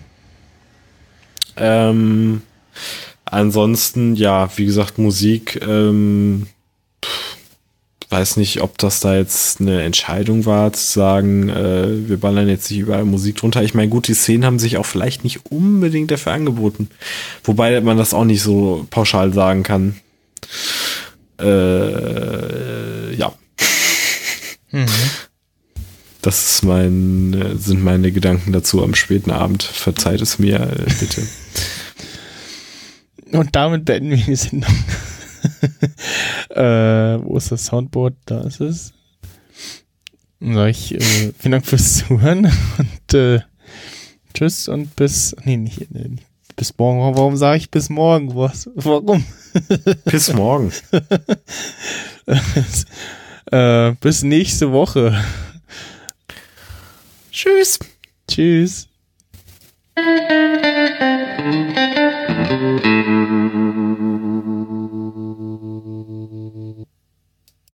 S3: Ähm, ansonsten, ja, wie gesagt, Musik. Ähm, weiß nicht, ob das da jetzt eine Entscheidung war, zu sagen, äh, wir ballern jetzt nicht überall Musik drunter. Ich meine, gut, die Szenen haben sich auch vielleicht nicht unbedingt dafür angeboten. Wobei man das auch nicht so pauschal sagen kann. Äh, ja. Mhm. Das ist mein, sind meine Gedanken dazu am späten Abend. Verzeiht es mir, äh, bitte.
S2: Und damit beenden wir die Sendung. äh, wo ist das Soundboard? Da ist es. Dann sage ich äh, vielen Dank fürs Zuhören und äh, tschüss und bis nee, nicht, nee, nicht bis morgen. Warum sage ich bis morgen? Was? Warum?
S3: Bis morgen.
S2: äh, bis nächste Woche.
S3: Tschüss.
S2: Tschüss.